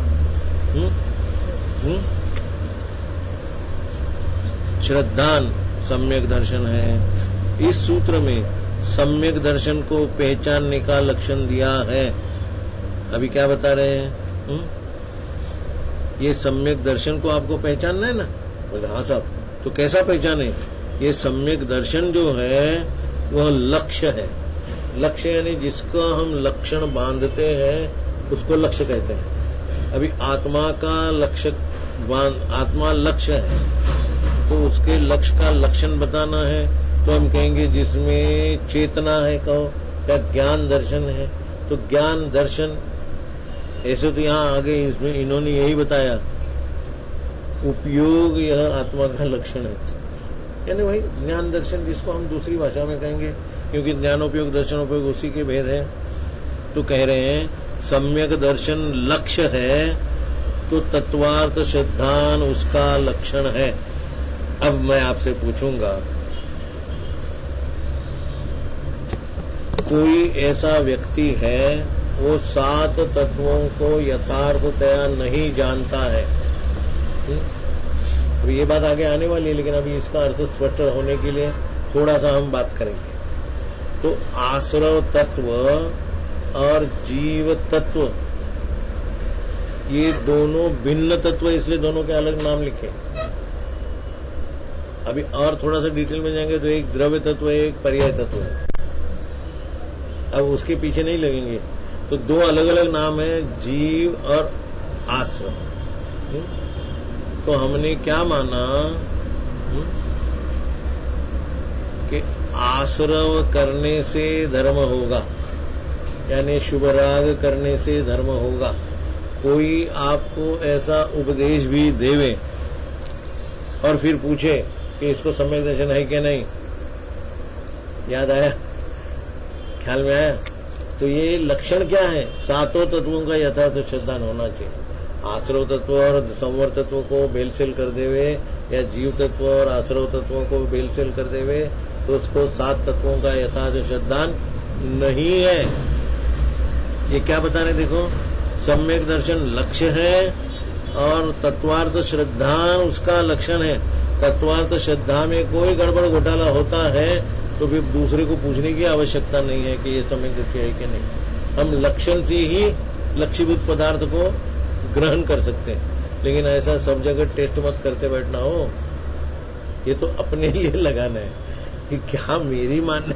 Speaker 1: श्रद्धान सम्यक दर्शन है। इस सूत्र में सम्यक दर्शन को पहचानने का लक्षण दिया है। अभी क्या बता रहे हैं? ये सम्यक दर्शन को आपको पहचानना है ना? बोले हाँ साहब, तो कैसा पहचाने? ये सम्यक दर्शन जो है वह लक्ष्य है। लक्ष्य यानी जिसका हम लक्षण बांधते हैं उसको लक्ष्य कहते हैं। अभी आत्मा का लक्ष्य, आत्मा लक्ष्य है, तो उसके लक्ष्य का लक्षण बताना है तो हम कहेंगे जिसमें चेतना है, कहो, या ज्ञान दर्शन है। तो ज्ञान दर्शन ऐसे तो यहां आगे इसमें इन्होंने यही बताया उपयोग यह आत्मा का लक्षण है। यानी भाई ज्ञान दर्शन जिसको हम दूसरी भाषा में कहेंगे, क्योंकि ज्ञानोपयोग दर्शनोपयोग उसी के भेद है, तो कह रहे हैं सम्यक दर्शन लक्ष्य है तो तत्वार्थ सिद्धांत उसका लक्षण है। अब मैं आपसे पूछूंगा, कोई ऐसा व्यक्ति है वो 7 तत्वों को यथार्थतया नहीं जानता है। तो ये बात आगे आने वाली है, लेकिन अभी इसका अर्थ स्पष्ट होने के लिए थोड़ा सा हम बात करेंगे। तो आश्रव तत्व और जीव तत्व ये दोनों भिन्न तत्व, इसलिए दोनों के अलग नाम लिखे। अभी और थोड़ा सा डिटेल में जाएंगे तो एक द्रव्य तत्व है, एक पर्याय तत्व है। अब उसके पीछे नहीं लगेंगे, तो 2 अलग अलग नाम है, जीव और आश्रव। तो हमने क्या माना कि आश्रव करने से धर्म होगा, यानी शुभ राग करने से धर्म होगा। कोई आपको ऐसा उपदेश भी देवे और फिर पूछे कि इसको सम्यक दर्शन है कि नहीं, याद आया, ख्याल में आया? तो ये लक्षण क्या है? 7 तत्वों का यथार्थ श्रद्धान होना चाहिए। आश्रव तत्व और संवर तत्व को बेलसेल कर देवे, या जीव तत्व और आश्रव तत्वों को बेलसेल कर देवे, तो उसको 7 तत्वों का यथार्थ श्रद्धान नहीं है। ये क्या बता रहे? देखो, सम्यक दर्शन लक्ष्य है और तत्वार्थ श्रद्धा उसका लक्षण है। तत्वार्थ श्रद्धा में कोई गड़बड़ घोटाला होता है तो फिर दूसरे को पूछने की आवश्यकता नहीं है कि ये सम्यक दृष्टि है कि नहीं। हम लक्षण से ही लक्ष्यभूत पदार्थ को ग्रहण कर सकते हैं, लेकिन ऐसा सब जगह टेस्ट मत करते बैठना हो। ये तो अपने लिए लगाना है कि क्या मेरी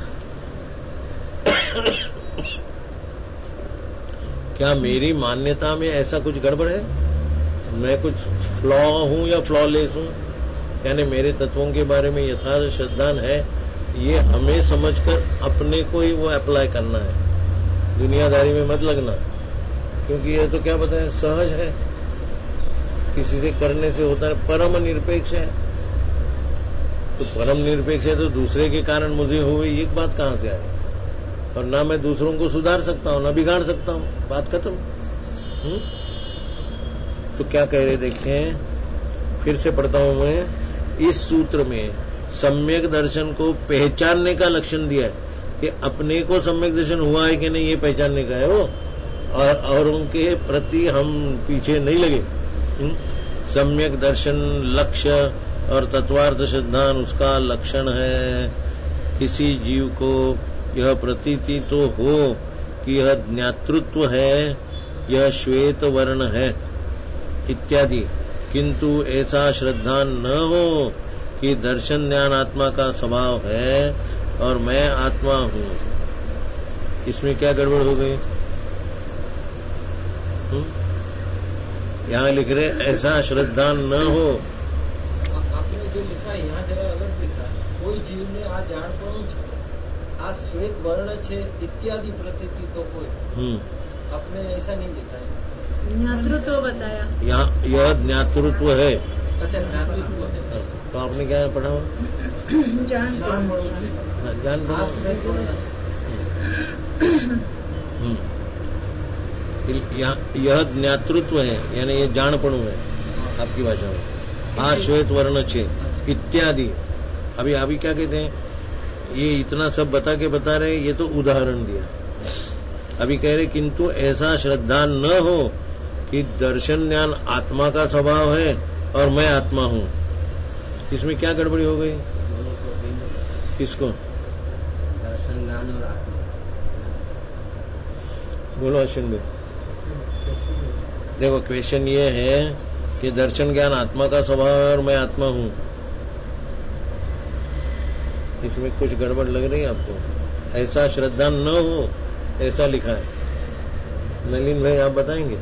Speaker 1: क्या मेरी मान्यता में ऐसा कुछ गड़बड़ है, मैं कुछ फ्लॉ हूं या फ्लॉलेस हूं, यानी मेरे तत्वों के बारे में यथार्थ श्रद्धान है। ये हमें समझकर अपने को ही वो अप्लाई करना है, दुनियादारी में मत लगना, क्योंकि ये तो क्या बताएं सहज है, किसी से करने से होता है, परम निरपेक्ष है। तो परम निरपेक्ष है तो दूसरे के कारण मुझे हुए ये बात कहां से आई? और ना मैं दूसरों को सुधार सकता हूं ना बिगाड़ सकता हूं, बात खत्म। तो क्या कह रहे देखें, फिर से पढ़ता हूं मैं। इस सूत्र में सम्यक दर्शन को पहचानने का लक्षण दिया है कि अपने को सम्यक दर्शन हुआ है कि नहीं ये पहचानने का है वो, और उनके प्रति हम पीछे नहीं लगे। सम्यक दर्शन लक्ष्य और तत्वार्थ सिद्धांत उसका लक्षण है। किसी जीव को यह प्रतीति तो हो कि यह ज्ञातृत्व है, यह श्वेत वर्ण है इत्यादि, किंतु ऐसा श्रद्धा न हो कि दर्शन ज्ञान आत्मा का स्वभाव है और मैं आत्मा हूं। इसमें क्या गड़बड़ हो गई? यहां लिख रहे ऐसा श्रद्धा न हो।
Speaker 2: आपने जो लिखा है यहाँ जरा अलग लिखा है, कोई जीव ने आ जान आ श्वेत वर्ण छे इत्यादि प्रतीति तो कोई, आपने ऐसा नहीं लिखा है।
Speaker 3: ज्ञातृत्व बताया,
Speaker 1: यह ज्ञातृत्व है।
Speaker 2: अच्छा, ज्ञातृत्व है।
Speaker 1: तो आपने क्या पढ़ा हो? यह ज्ञातृत्व है, यानी ये जानपणु है आपकी भाषा में। आश्वेत वर्ण छे इत्यादि, अभी क्या कहते हैं, ये इतना सब बता रहे, ये तो उदाहरण दिया। अभी कह रहे किंतु ऐसा श्रद्धा न हो कि दर्शन ज्ञान आत्मा का स्वभाव है और मैं आत्मा हूं। इसमें क्या गड़बड़ी हो गई? किसको?
Speaker 2: दर्शन ज्ञान और आत्मा।
Speaker 1: बोलो अश्विन भाई। देखो, क्वेश्चन ये है कि दर्शन ज्ञान आत्मा का स्वभाव है और मैं आत्मा हूं, इसमें कुछ गड़बड़ लग रही है आपको? ऐसा श्रद्धा न हो ऐसा लिखा है। नलिन भाई आप बताएंगे?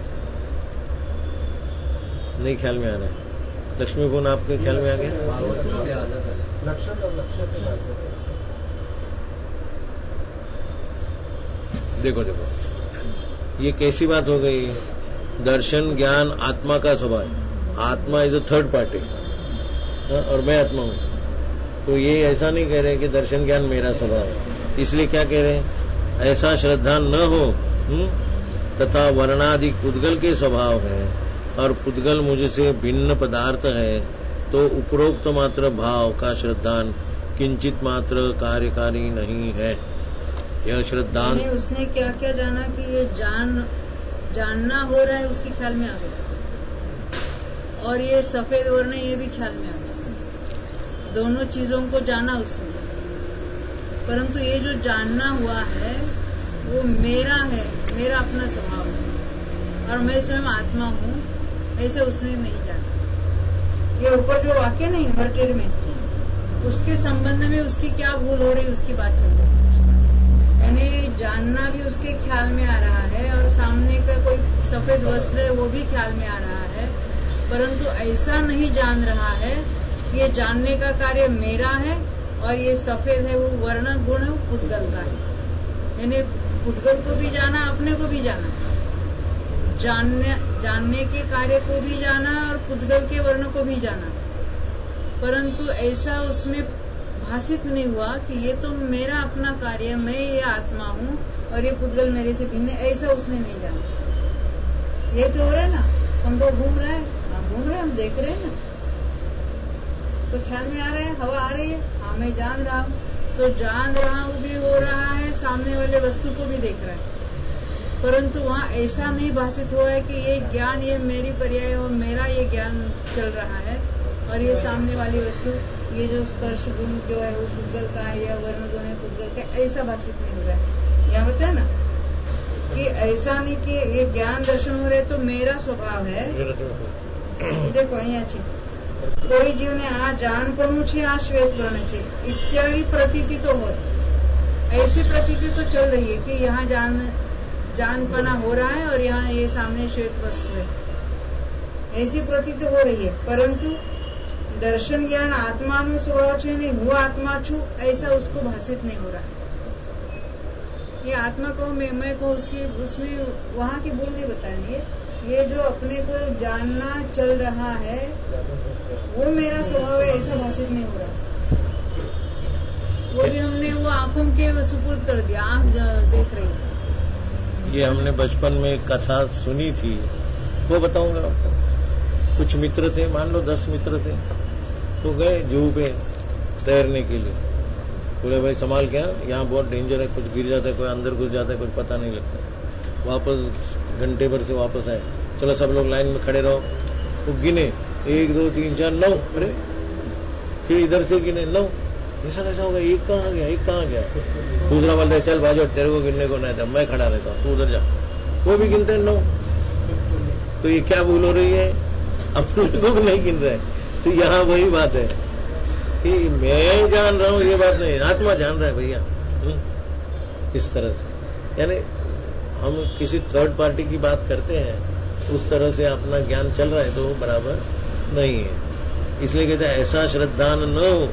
Speaker 1: नहीं ख्याल में आ रहा है। लक्ष्मी गुण आपके ख्याल में आ गया?
Speaker 2: लक्षण और लक्ष्य।
Speaker 1: देखो ये कैसी बात हो गई? दर्शन ज्ञान आत्मा का स्वभाव, आत्मा इज अ थर्ड पार्टी और मैं आत्मा हूं। तो ये ऐसा नहीं कह रहे कि दर्शन ज्ञान मेरा स्वभाव है। इसलिए क्या कह रहे हैं, ऐसा श्रद्धा न हो तथा वर्णादि पुद्गल के स्वभाव है और पुद्गल मुझसे भिन्न पदार्थ है, तो उपरोक्त मात्र भाव का श्रद्धान किंचित मात्र कार्यकारी नहीं है। यह श्रद्धान
Speaker 3: उसने क्या क्या जाना कि ये जानना हो रहा है, उसके ख्याल में आ गया, और ये सफेद वर्ण ये भी ख्याल में आ गया। दोनों चीजों को जाना उसने, परंतु ये जो जानना हुआ है वो मेरा है, मेरा अपना स्वभाव है और मैं स्वयं आत्मा हूँ, ऐसे उसने नहीं जाना। ये ऊपर जो वाक्य नहीं इन्वर्टेड में, उसके संबंध में उसकी क्या भूल हो रही उसकी बात चल रही है। यानी जानना भी उसके ख्याल में आ रहा है और सामने का कोई सफेद वस्त्र है वो भी ख्याल में आ रहा है, परंतु ऐसा नहीं जान रहा है ये जानने का कार्य मेरा है और ये सफेद है वो वर्ण गुण पुद्गल का है। यानी पुद्गल को भी जाना, अपने को भी जाना, जानने के कार्य को भी जाना और पुद्गल के वर्ण को भी जाना, परंतु ऐसा उसमें भाषित नहीं हुआ कि ये तो मेरा अपना कार्य, मैं ये आत्मा हूँ और ये पुद्गल मेरे से भिन्न, ऐसा उसने नहीं जाना। ये तो हो रहा है ना, हम लोग घूम रहे हैं, घूम रहे हैं, हम देख रहे हैं ना, तो ख्याल में आ रहा है, हवा आ रही है, हाँ मैं जान रहा हूँ, तो जान रहा हूँ भी हो रहा है, सामने वाले वस्तु को भी देख रहा है, परंतु वहाँ ऐसा नहीं भाषित हुआ है कि ये ज्ञान ये मेरी पर्याय और मेरा ये ज्ञान चल रहा है और ये सामने वाली वस्तु ये जो स्पर्श गुण जो है वो पुद्गल का है या वर्ण गुण है पुद्गल का, ऐसा भाषित नहीं हो रहा है। यहाँ बताया ना कि ऐसा नहीं कि ये ज्ञान दर्शन हो रहे तो मेरा स्वभाव है। देखो અહીંયા છે કોઈ જીવને આ જાણપણું છે, આ શ્વેત વर्ण છે इत्यादि प्रतीति तो हो, ऐसी प्रतीति तो चल रही है कि यहाँ जानपना हो रहा है और यहाँ ये सामने श्वेत वस्तु है, ऐसी प्रतीति हो रही है, परंतु दर्शन ज्ञान आत्मा नो स्वभाव है नहीं, वो आत्मा छू ऐसा उसको भाषित नहीं हो रहा है। ये आत्मा को मैं को उसमें वहाँ की भूल नहीं बतानी है। ये जो अपने को जानना चल रहा है वो मेरा स्वभाव है ऐसा भाषित नहीं हो रहा। वो भी हमने वो आंखों के सुपुर्द कर दिया, आंख देख रही है।
Speaker 1: ये हमने बचपन में एक कथा सुनी थी, वो बताऊंगा आपको। कुछ मित्र थे, मान लो 10 मित्र थे, तो गए जू पे तैरने के लिए। बोले भाई संभाल क्या, यहाँ बहुत डेंजर है, कुछ गिर जाता है, कोई अंदर घुस जाता है, कुछ पता नहीं लगता। वापस घंटे भर से वापस आए, चलो सब लोग लाइन में खड़े रहो। तो गिने 1 2 3 4 9, अरे फिर इधर से गिने 9, ऐसा कैसा होगा, एक कहाँ गया, एक कहाँ गया। दूसरा बोलता है चल भाजो, तेरे को गिनने को नहीं था, मैं खड़ा रहता हूँ, तू उधर जा। वो भी गिनते 9। तो ये क्या भूल हो रही है, अपने को नहीं गिन रहे। तो यहाँ वही बात है कि मैं जान रहा हूँ ये बात नहीं, आत्मा जान रहा है भैया। इस तरह से यानी हम किसी थर्ड पार्टी की बात करते हैं, उस तरह से अपना ज्ञान चल रहा है तो वो बराबर नहीं है। इसलिए कहते हैं ऐसा श्रद्धान न हो।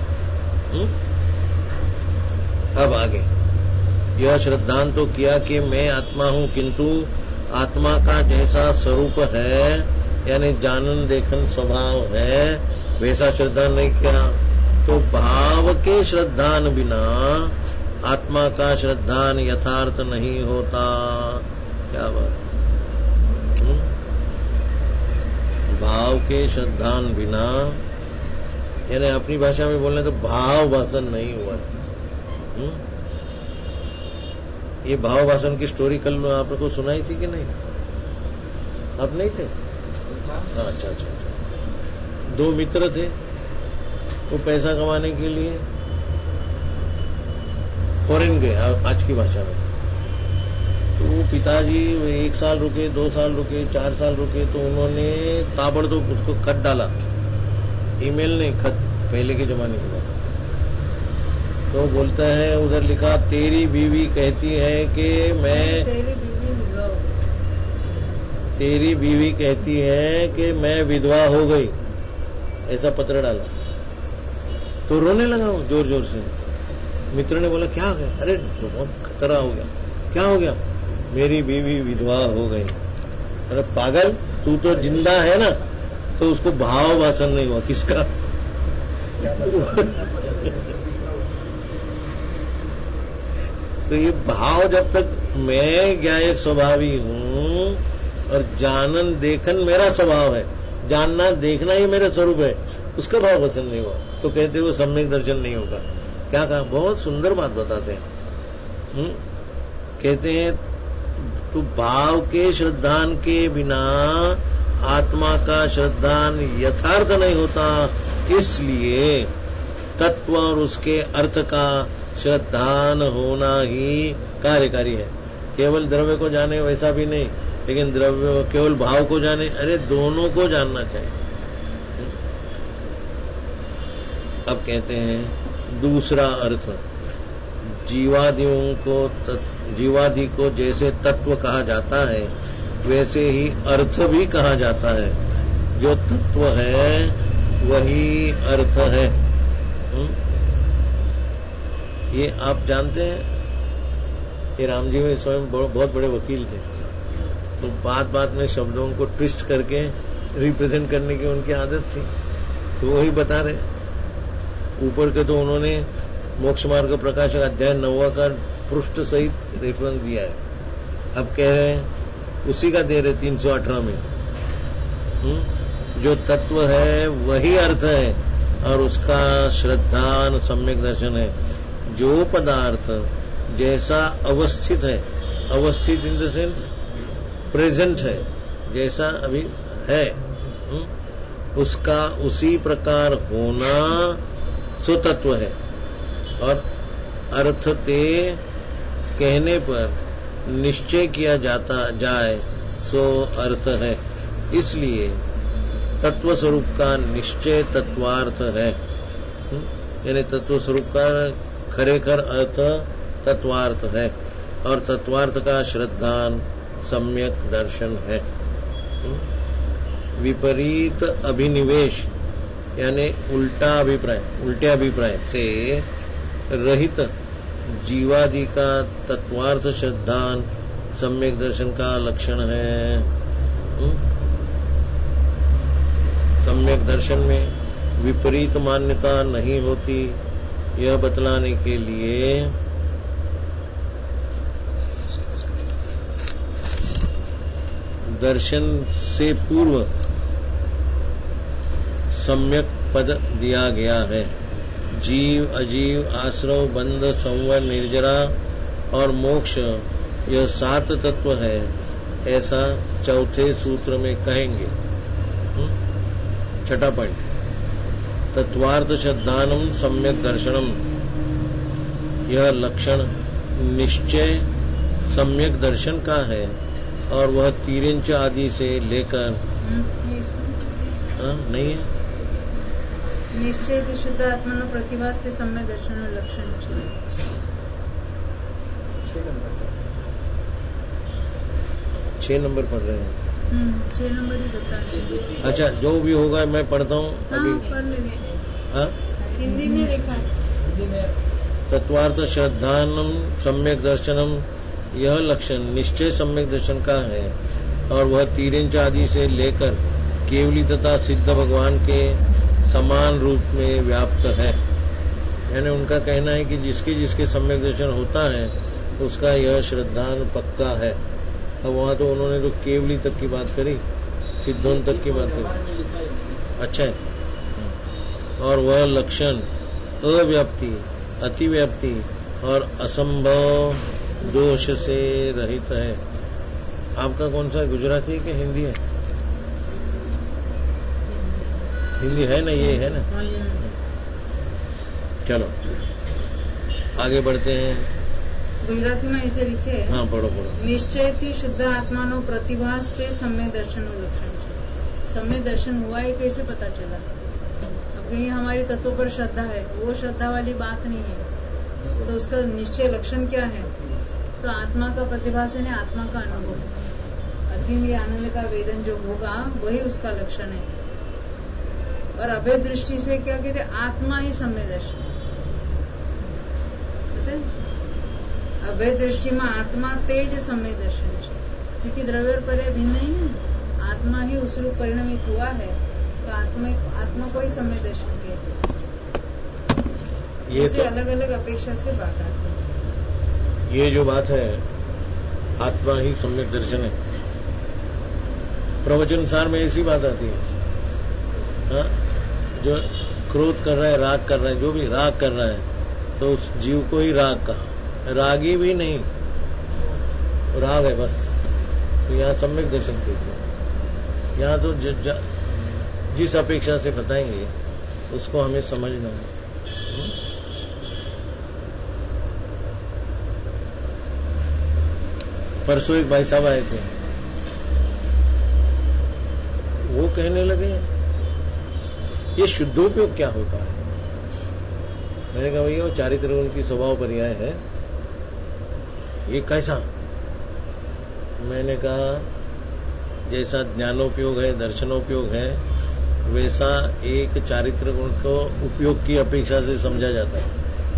Speaker 1: अब आगे यह श्रद्धान तो किया कि मैं आत्मा हूं, किंतु आत्मा का जैसा स्वरूप है यानी जानन देखन स्वभाव है वैसा श्रद्धान नहीं किया। तो भाव के श्रद्धान बिना आत्मा का श्रद्धान यथार्थ नहीं होता। क्या बात, भाव के श्रद्धान बिना यानी अपनी भाषा में बोलने तो भाव भाषण नहीं हुआ है। ये भाव भाषण की स्टोरी कल आपको सुनाई थी कि नहीं? आप नहीं थे? अच्छा अच्छा अच्छा। 2 मित्र थे, वो पैसा कमाने के लिए फॉरेन गए, आज की भाषा में। तो वो पिताजी 1 साल रुके, 2 साल रुके, 4 साल रुके, तो उन्होंने ताबड़तोड़ उसको खत डाला। ईमेल नहीं, खत, पहले के जमाने के बाद। तो बोलता है, उधर लिखा तेरी बीवी कहती है कि मैं तेरी बीवी कहती है कि मैं विधवा हो गई, ऐसा पत्र डाला। तो रोने लगा वो जोर जोर से। मित्र ने बोला क्या हो गया? अरे बहुत खतरा हो गया। क्या हो गया? मेरी बीवी विधवा हो गई। अरे पागल, तू तो जिंदा है ना, तो उसको भाव भाषण नहीं हुआ। किसका? तो ये भाव जब तक मैं ज्ञायक स्वभावी हूँ और जानन देखन मेरा स्वभाव है, जानना देखना ही मेरा स्वरूप है, उसका भाव भाषण नहीं हुआ तो कहते वो सम्यक दर्शन नहीं होगा। क्या कहा? बहुत सुंदर बात बताते हैं। कहते हैं तो भाव के श्रद्धान के बिना आत्मा का श्रद्धान यथार्थ नहीं होता, इसलिए तत्व और उसके अर्थ का श्रद्धान होना ही कार्यकारी है। केवल द्रव्य को जाने वैसा भी नहीं, लेकिन द्रव्य केवल भाव को जाने, अरे दोनों को जानना चाहिए। अब कहते हैं दूसरा अर्थ, जीवादि को जैसे तत्व कहा जाता है वैसे ही अर्थ भी कहा जाता है। जो तत्व है वही अर्थ है। ये आप जानते हैं, ये राम जी में स्वयं बहुत बड़े वकील थे, तो बात बात में शब्दों को ट्विस्ट करके रिप्रेजेंट करने की उनकी आदत थी। तो वही बता रहे, ऊपर के तो उन्होंने मोक्ष मार्ग प्रकाशक अध्याय 9 का पृष्ठ सहित रेफरेंस दिया है। अब कह रहे हैं उसी का दे रहे 318 में। जो तत्व है वही अर्थ है और उसका श्रद्धान सम्यक दर्शन है। जो पदार्थ जैसा अवस्थित है, अवस्थित इन द सेंस प्रेजेंट है, जैसा अभी है, उसका उसी प्रकार होना सो तत्व है। और अर्थ ते कहने पर निश्चय किया जाता जाए सो अर्थ है। इसलिए तत्व स्वरूप का निश्चय तत्वार्थ है। यानी तत्व स्वरूप का खरेखर अर्थ तत्वार्थ है और तत्वार्थ का श्रद्धान सम्यक दर्शन है। विपरीत अभिनिवेश यानी उल्टे अभिप्राय से रहित जीवादि का तत्वार्थ श्रद्धान सम्यक दर्शन का लक्षण है। सम्यक दर्शन में विपरीत मान्यता नहीं होती, यह बतलाने के लिए दर्शन से पूर्व सम्यक पद दिया गया है। जीव, अजीव, आश्रव, बंध, संवर, निर्जरा और मोक्ष यह 7 तत्व है, ऐसा चौथे सूत्र में कहेंगे। छठा पॉइंट, तत्वार्थ श्रद्धानम सम्यक दर्शनम, यह लक्षण निश्चय सम्यक दर्शन का है और वह तीरिंच आदि से लेकर नहीं है।
Speaker 3: निश्चय शुद्ध आत्मा प्रतिभास के सम्यक दर्शन लक्षण
Speaker 1: 6 नंबर पढ़ रहे हैं।
Speaker 3: 6 नंबर ही बता।
Speaker 1: अच्छा, जो भी होगा मैं पढ़ता हूँ अभी।
Speaker 3: हिंदी में लिखा है।
Speaker 1: तत्वार्थ श्रद्धानम सम्यक दर्शनम, यह लक्षण निश्चय सम्यक दर्शन का है और वह तीरिंच आदि से लेकर केवली तथा सिद्ध भगवान के समान रूप में व्याप्त है। यानी उनका कहना है कि जिसके जिसके सम्यक दर्शन होता है उसका यह श्रद्धान पक्का है। अब वहां तो उन्होंने तो केवली तक की बात करी, सिद्धों तक की बात करी। अच्छा है। और वह लक्षण अव्याप्ति, अतिव्याप्ति और असंभव दोष से रहित है। आपका कौन सा, गुजराती है कि हिंदी है? हिंदी है ना, ये है ना। चलो आगे बढ़ते हैं।
Speaker 3: गुजराती में ऐसे लिखे है।
Speaker 1: हाँ, पढ़ो।
Speaker 3: निश्चय थी शुद्ध आत्मा प्रतिभास के सम्यक दर्शन लक्षण। सम्यक दर्शन हुआ है कैसे पता चला? अब कहीं हमारी तत्व पर श्रद्धा है, वो श्रद्धा वाली बात नहीं है, तो उसका निश्चय लक्षण क्या है? तो आत्मा का प्रतिभास है, आत्मा का अनुभव, अतीन्द्रिय आनंद का वेदन जो होगा वही उसका लक्षण है। और अभेद दृष्टि से क्या कहते, आत्मा ही सम्यक दर्शन। अभेद दृष्टि में आत्मा तेज सम्यक दर्शन है, क्योंकि द्रव्य और पर्याय भिन्न नहीं है, आत्मा ही उस रूप परिणमित हुआ है तो आत्मा को ही सम्यक दर्शन कहते हैं।
Speaker 1: ये तो
Speaker 3: अलग अलग अपेक्षा से बात आती है।
Speaker 1: ये जो बात है आत्मा ही सम्यक दर्शन है, प्रवचनसार में ऐसी बात आती है। हाँ? जो क्रोध कर रहा है, राग कर रहा है, जो भी राग कर रहा है तो उस जीव को ही राग कहा, रागी भी नहीं, राग है बस। तो यहाँ सम्यक दर्शन कहते हैं। यहाँ तो जिस अपेक्षा से बताएंगे उसको हमें समझना है। परसों एक भाई साहब आए थे, वो कहने लगे ये शुद्धोपयोग क्या होता है। मैंने कहा भैया वो चारित्र उनकी स्वभाव पर्याय है। ये कैसा? मैंने कहा जैसा ज्ञानोपयोग है, दर्शनोपयोग है, वैसा एक चारित्र गुण को उपयोग की अपेक्षा से समझा जाता है।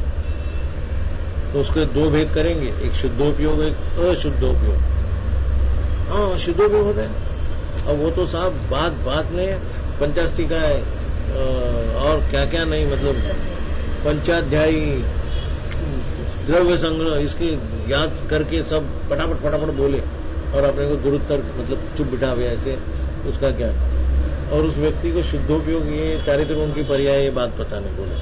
Speaker 1: तो उसके दो भेद करेंगे, एक शुद्धोपयोग, एक अशुद्धोपयोग। हाँ, शुद्धोपयोग होता है। अब वो तो साहब बात में पंचास्तिका है और क्या क्या नहीं, मतलब पंचाध्यायी, द्रव्य संग्रह, इसके याद करके सब फटाफट बोले और अपने को गुरुत्तर मतलब चुप बिठावे ऐसे, उसका क्या। और उस व्यक्ति को शुद्धोपयोग ये चारित्र गुण की पर्याय ये बात बताने बोले।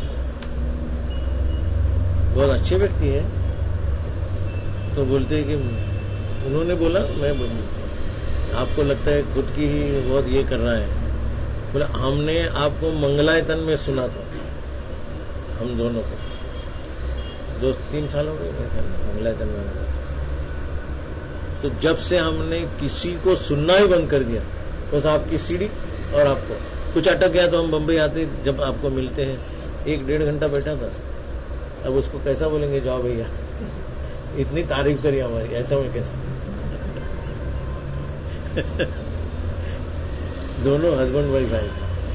Speaker 1: बहुत अच्छे व्यक्ति है। तो बोलते हैं कि उन्होंने बोला, मैं आपको लगता है खुद की ही बहुत ये कर रहा है। बोला हमने आपको मंगलायतन में सुना था, हम दोनों को 2-3 साल हो गए मंगलायतन में। तो जब से हमने किसी को सुनना ही बंद कर दिया, बस आपकी सीढ़ी और आपको कुछ अटक गया तो हम बंबई आते, जब आपको मिलते हैं 1-1.5 घंटा बैठा था। अब उसको कैसा बोलेंगे जाओ भैया, इतनी तारीफ करी हमारी, ऐसा में कैसा। दोनों हस्बैंड वाइफ आए।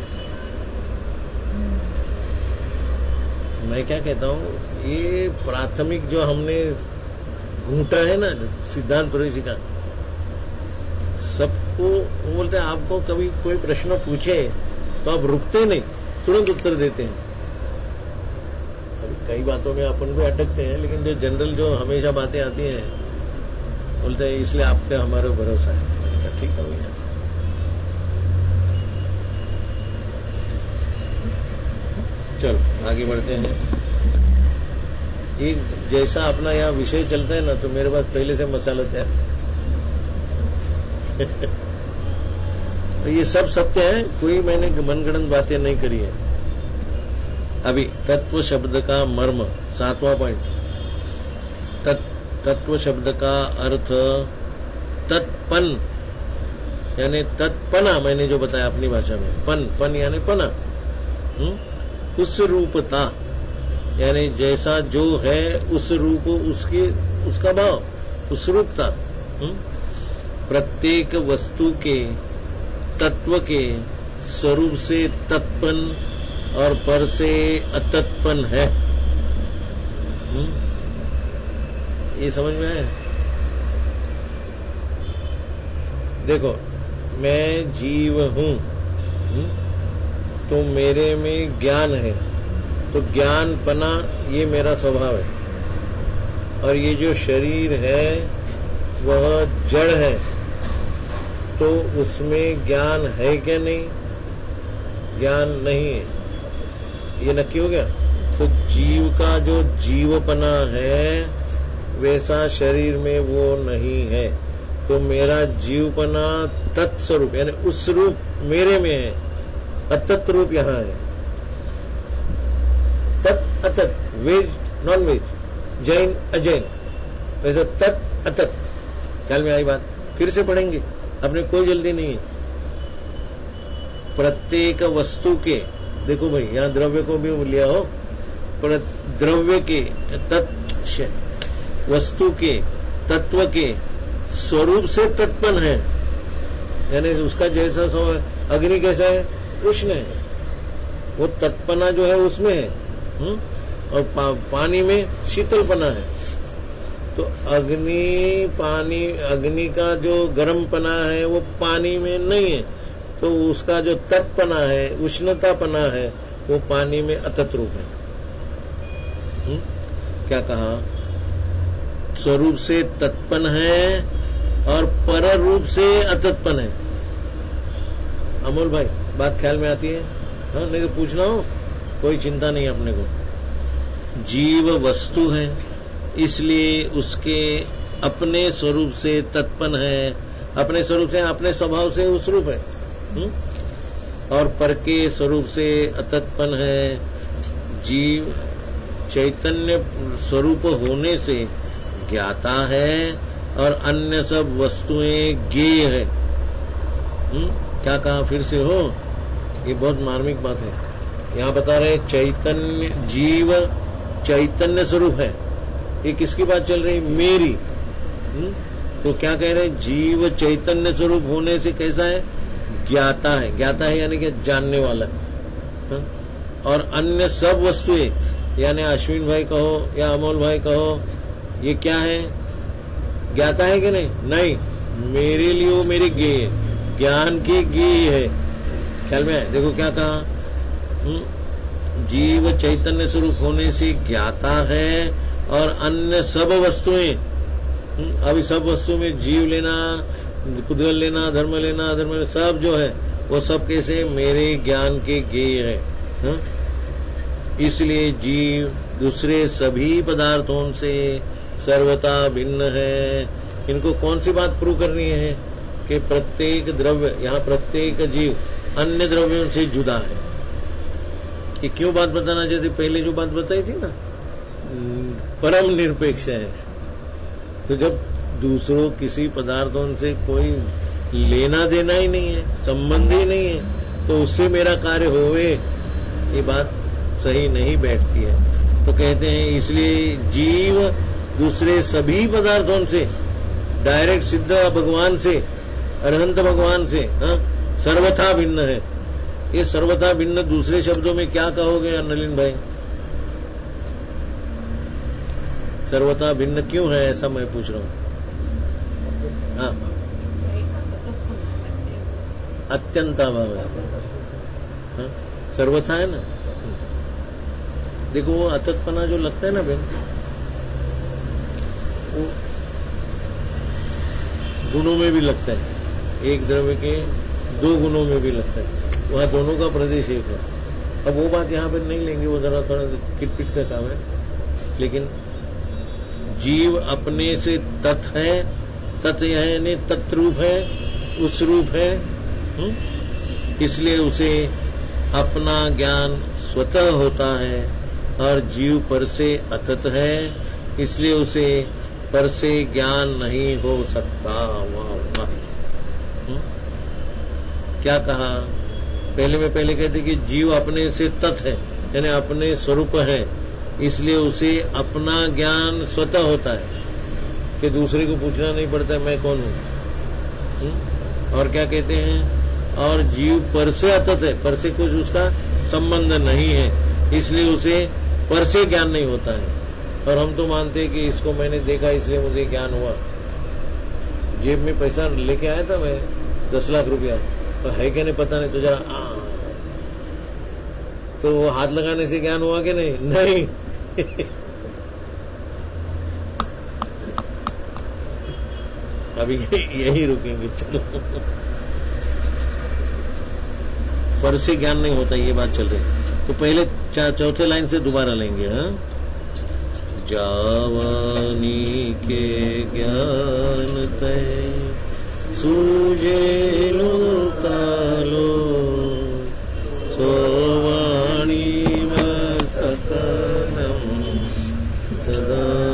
Speaker 1: मैं क्या कहता हूँ, ये प्राथमिक जो हमने घूंटा है ना सिद्धांत प्रवेशी का, सबको वो बोलते हैं आपको कभी कोई प्रश्न पूछे तो आप रुकते नहीं, तुरंत उत्तर देते हैं। अभी कई बातों में अपन भी अटकते हैं, लेकिन जो जनरल जो हमेशा बातें आती हैं बोलते हैं इसलिए आप पे हमारा भरोसा है। ठीक है भैया। चलो आगे बढ़ते हैं। एक जैसा अपना यहाँ विषय चलता है ना, तो मेरे पास पहले से मसाला तैयार। तो ये सब सत्य है, कोई मैंने मनगढ़ंत बातें नहीं करी है। अभी तत्व शब्द का मर्म 7वां पॉइंट। तत्व शब्द का अर्थ तत्पन यानी तत्पना, मैंने जो बताया अपनी भाषा में, पन यानी पना, उस रूपता यानी जैसा जो है उस रूप, उसका भाव, उस रूपता। प्रत्येक वस्तु के तत्व के स्वरूप से तत्पन और पर से अतत्पन है। ये समझ में आया? देखो, मैं जीव हूं, तो मेरे में ज्ञान है, तो ज्ञानपना ये मेरा स्वभाव है। और ये जो शरीर है वह जड़ है, तो उसमें ज्ञान है क्या? नहीं, ज्ञान नहीं है। ये नक्की हो गया। तो जीव का जो जीवपना है वैसा शरीर में वो नहीं है। तो मेरा जीवपना तत्स्वरूप यानी उस रूप मेरे में है, अतत् रूप यहां है। तत् अतत्, वेज नॉन वेज, जैन अजैन, वैसे तत् अतत्। ख्याल में आई बात? फिर से पढ़ेंगे, अपने कोई जल्दी नहीं है। प्रत्येक वस्तु के, देखो भाई यहां द्रव्य को भी लिया हो, पर द्रव्य के वस्तु के तत्व के स्वरूप से तत्पन है, यानी उसका जैसा स्वभाव। अग्नि कैसा है? उष्ण है, वो तत्पना जो है उसमें है। और पानी में शीतलपना है। तो अग्नि का जो गर्मपना है वो पानी में नहीं है। तो उसका जो तत्पना है, उष्णतापना है, वो पानी में अतत रूप है। क्या कहा? स्वरूप से तत्पन है और पर रूप से अतत्पन है। अमोल भाई, बात ख्याल में आती है? हाँ, नहीं तो पूछना हो, कोई चिंता नहीं अपने को। जीव वस्तु है, इसलिए उसके अपने स्वरूप से तत्पन है, अपने स्वरूप से, अपने स्वभाव से उस रूप है, और पर के स्वरूप से अतत्पन है। जीव चैतन्य स्वरूप होने से ज्ञाता है और अन्य सब वस्तुएं ज्ञेय है। क्या कहा फिर से हो? ये बहुत मार्मिक बात है। यहाँ बता रहे चैतन्य, जीव चैतन्य स्वरूप है। ये किसकी बात चल रही? मेरी। तो क्या कह रहे? जीव चैतन्य स्वरूप होने से कैसा है? ज्ञाता है। ज्ञाता है यानी कि जानने वाला है। और अन्य सब वस्तुएं, यानी अश्विन भाई कहो या अमोल भाई कहो, ये क्या है? ज्ञाता है कि नहीं? नहीं, मेरे लिए वो मेरे ज्ञेय, ज्ञान के ज्ञेय है। ख्याल में है? देखो क्या कहा, जीव चैतन्य स्वरूप होने से ज्ञाता है और अन्य सब वस्तुएं, अभी सब वस्तु में जीव लेना, पुद्गल लेना, धर्म लेना, अधर्म, सब जो है वो सब कैसे? मेरे ज्ञान के ज्ञेय है। इसलिए जीव दूसरे सभी पदार्थों से सर्वथा भिन्न है। इनको कौन सी बात प्रूव करनी है? कि प्रत्येक द्रव्य, यहाँ प्रत्येक जीव अन्य द्रव्यों से जुदा है। ये क्यों बात बताना चाहते? पहले जो बात बताई थी ना, परम निरपेक्ष है। तो जब दूसरों किसी पदार्थों से कोई लेना देना ही नहीं है, संबंध ही नहीं है, तो उससे मेरा कार्य होवे, ये बात सही नहीं बैठती है। तो कहते हैं इसलिए जीव दूसरे सभी पदार्थों से, डायरेक्ट सिद्ध भगवान से, अरहंत भगवान से सर्वथा भिन्न है। ये सर्वथा भिन्न दूसरे शब्दों में क्या कहोगे नलिन भाई? सर्वथा भिन्न क्यों है, ऐसा मैं पूछ रहा हूं। हाँ, अत्यंताभाव है। हाँ? सर्वथा है ना। देखो वो अतत्पना जो लगता है ना बहन, वो गुणों में भी लगता है, एक द्रव्य के दो गुणों में भी लगता है, वहां दोनों का प्रदेश एक है। अब वो बात यहाँ पे नहीं लेंगे, वो जरा थोड़ा किटपिट का काम है। लेकिन जीव अपने से तत् है, तत् यानी तत्रूप है, उस रूप है, इसलिए उसे अपना ज्ञान स्वतः होता है। और जीव पर से अतत है, इसलिए उसे पर से ज्ञान नहीं हो सकता। वाह, क्या कहा? पहले कहते कि जीव अपने से तत् है, यानी अपने स्वरूप है, इसलिए उसे अपना ज्ञान स्वतः होता है, कि दूसरे को पूछना नहीं पड़ता मैं कौन हूं। और क्या कहते हैं? और जीव पर से अतत है, पर से कुछ उसका संबंध नहीं है, इसलिए उसे पर से ज्ञान नहीं होता है। और हम तो मानते हैं कि इसको मैंने देखा इसलिए मुझे ज्ञान हुआ। जेब में पैसा लेके आया था मैं 10 लाख रुपया, तो है क्या नहीं पता नहीं, तो जरा तो वो हाथ लगाने से ज्ञान हुआ कि नहीं? नहीं। अभी यही रुकेंगे, चलो। पर से ज्ञान नहीं होता, ये बात चल रही। तो पहले चौथे लाइन से दोबारा लेंगे। हाँ, जावानी के ज्ञान तय सूझे लो कालो, सोवाणी में सकनम सदा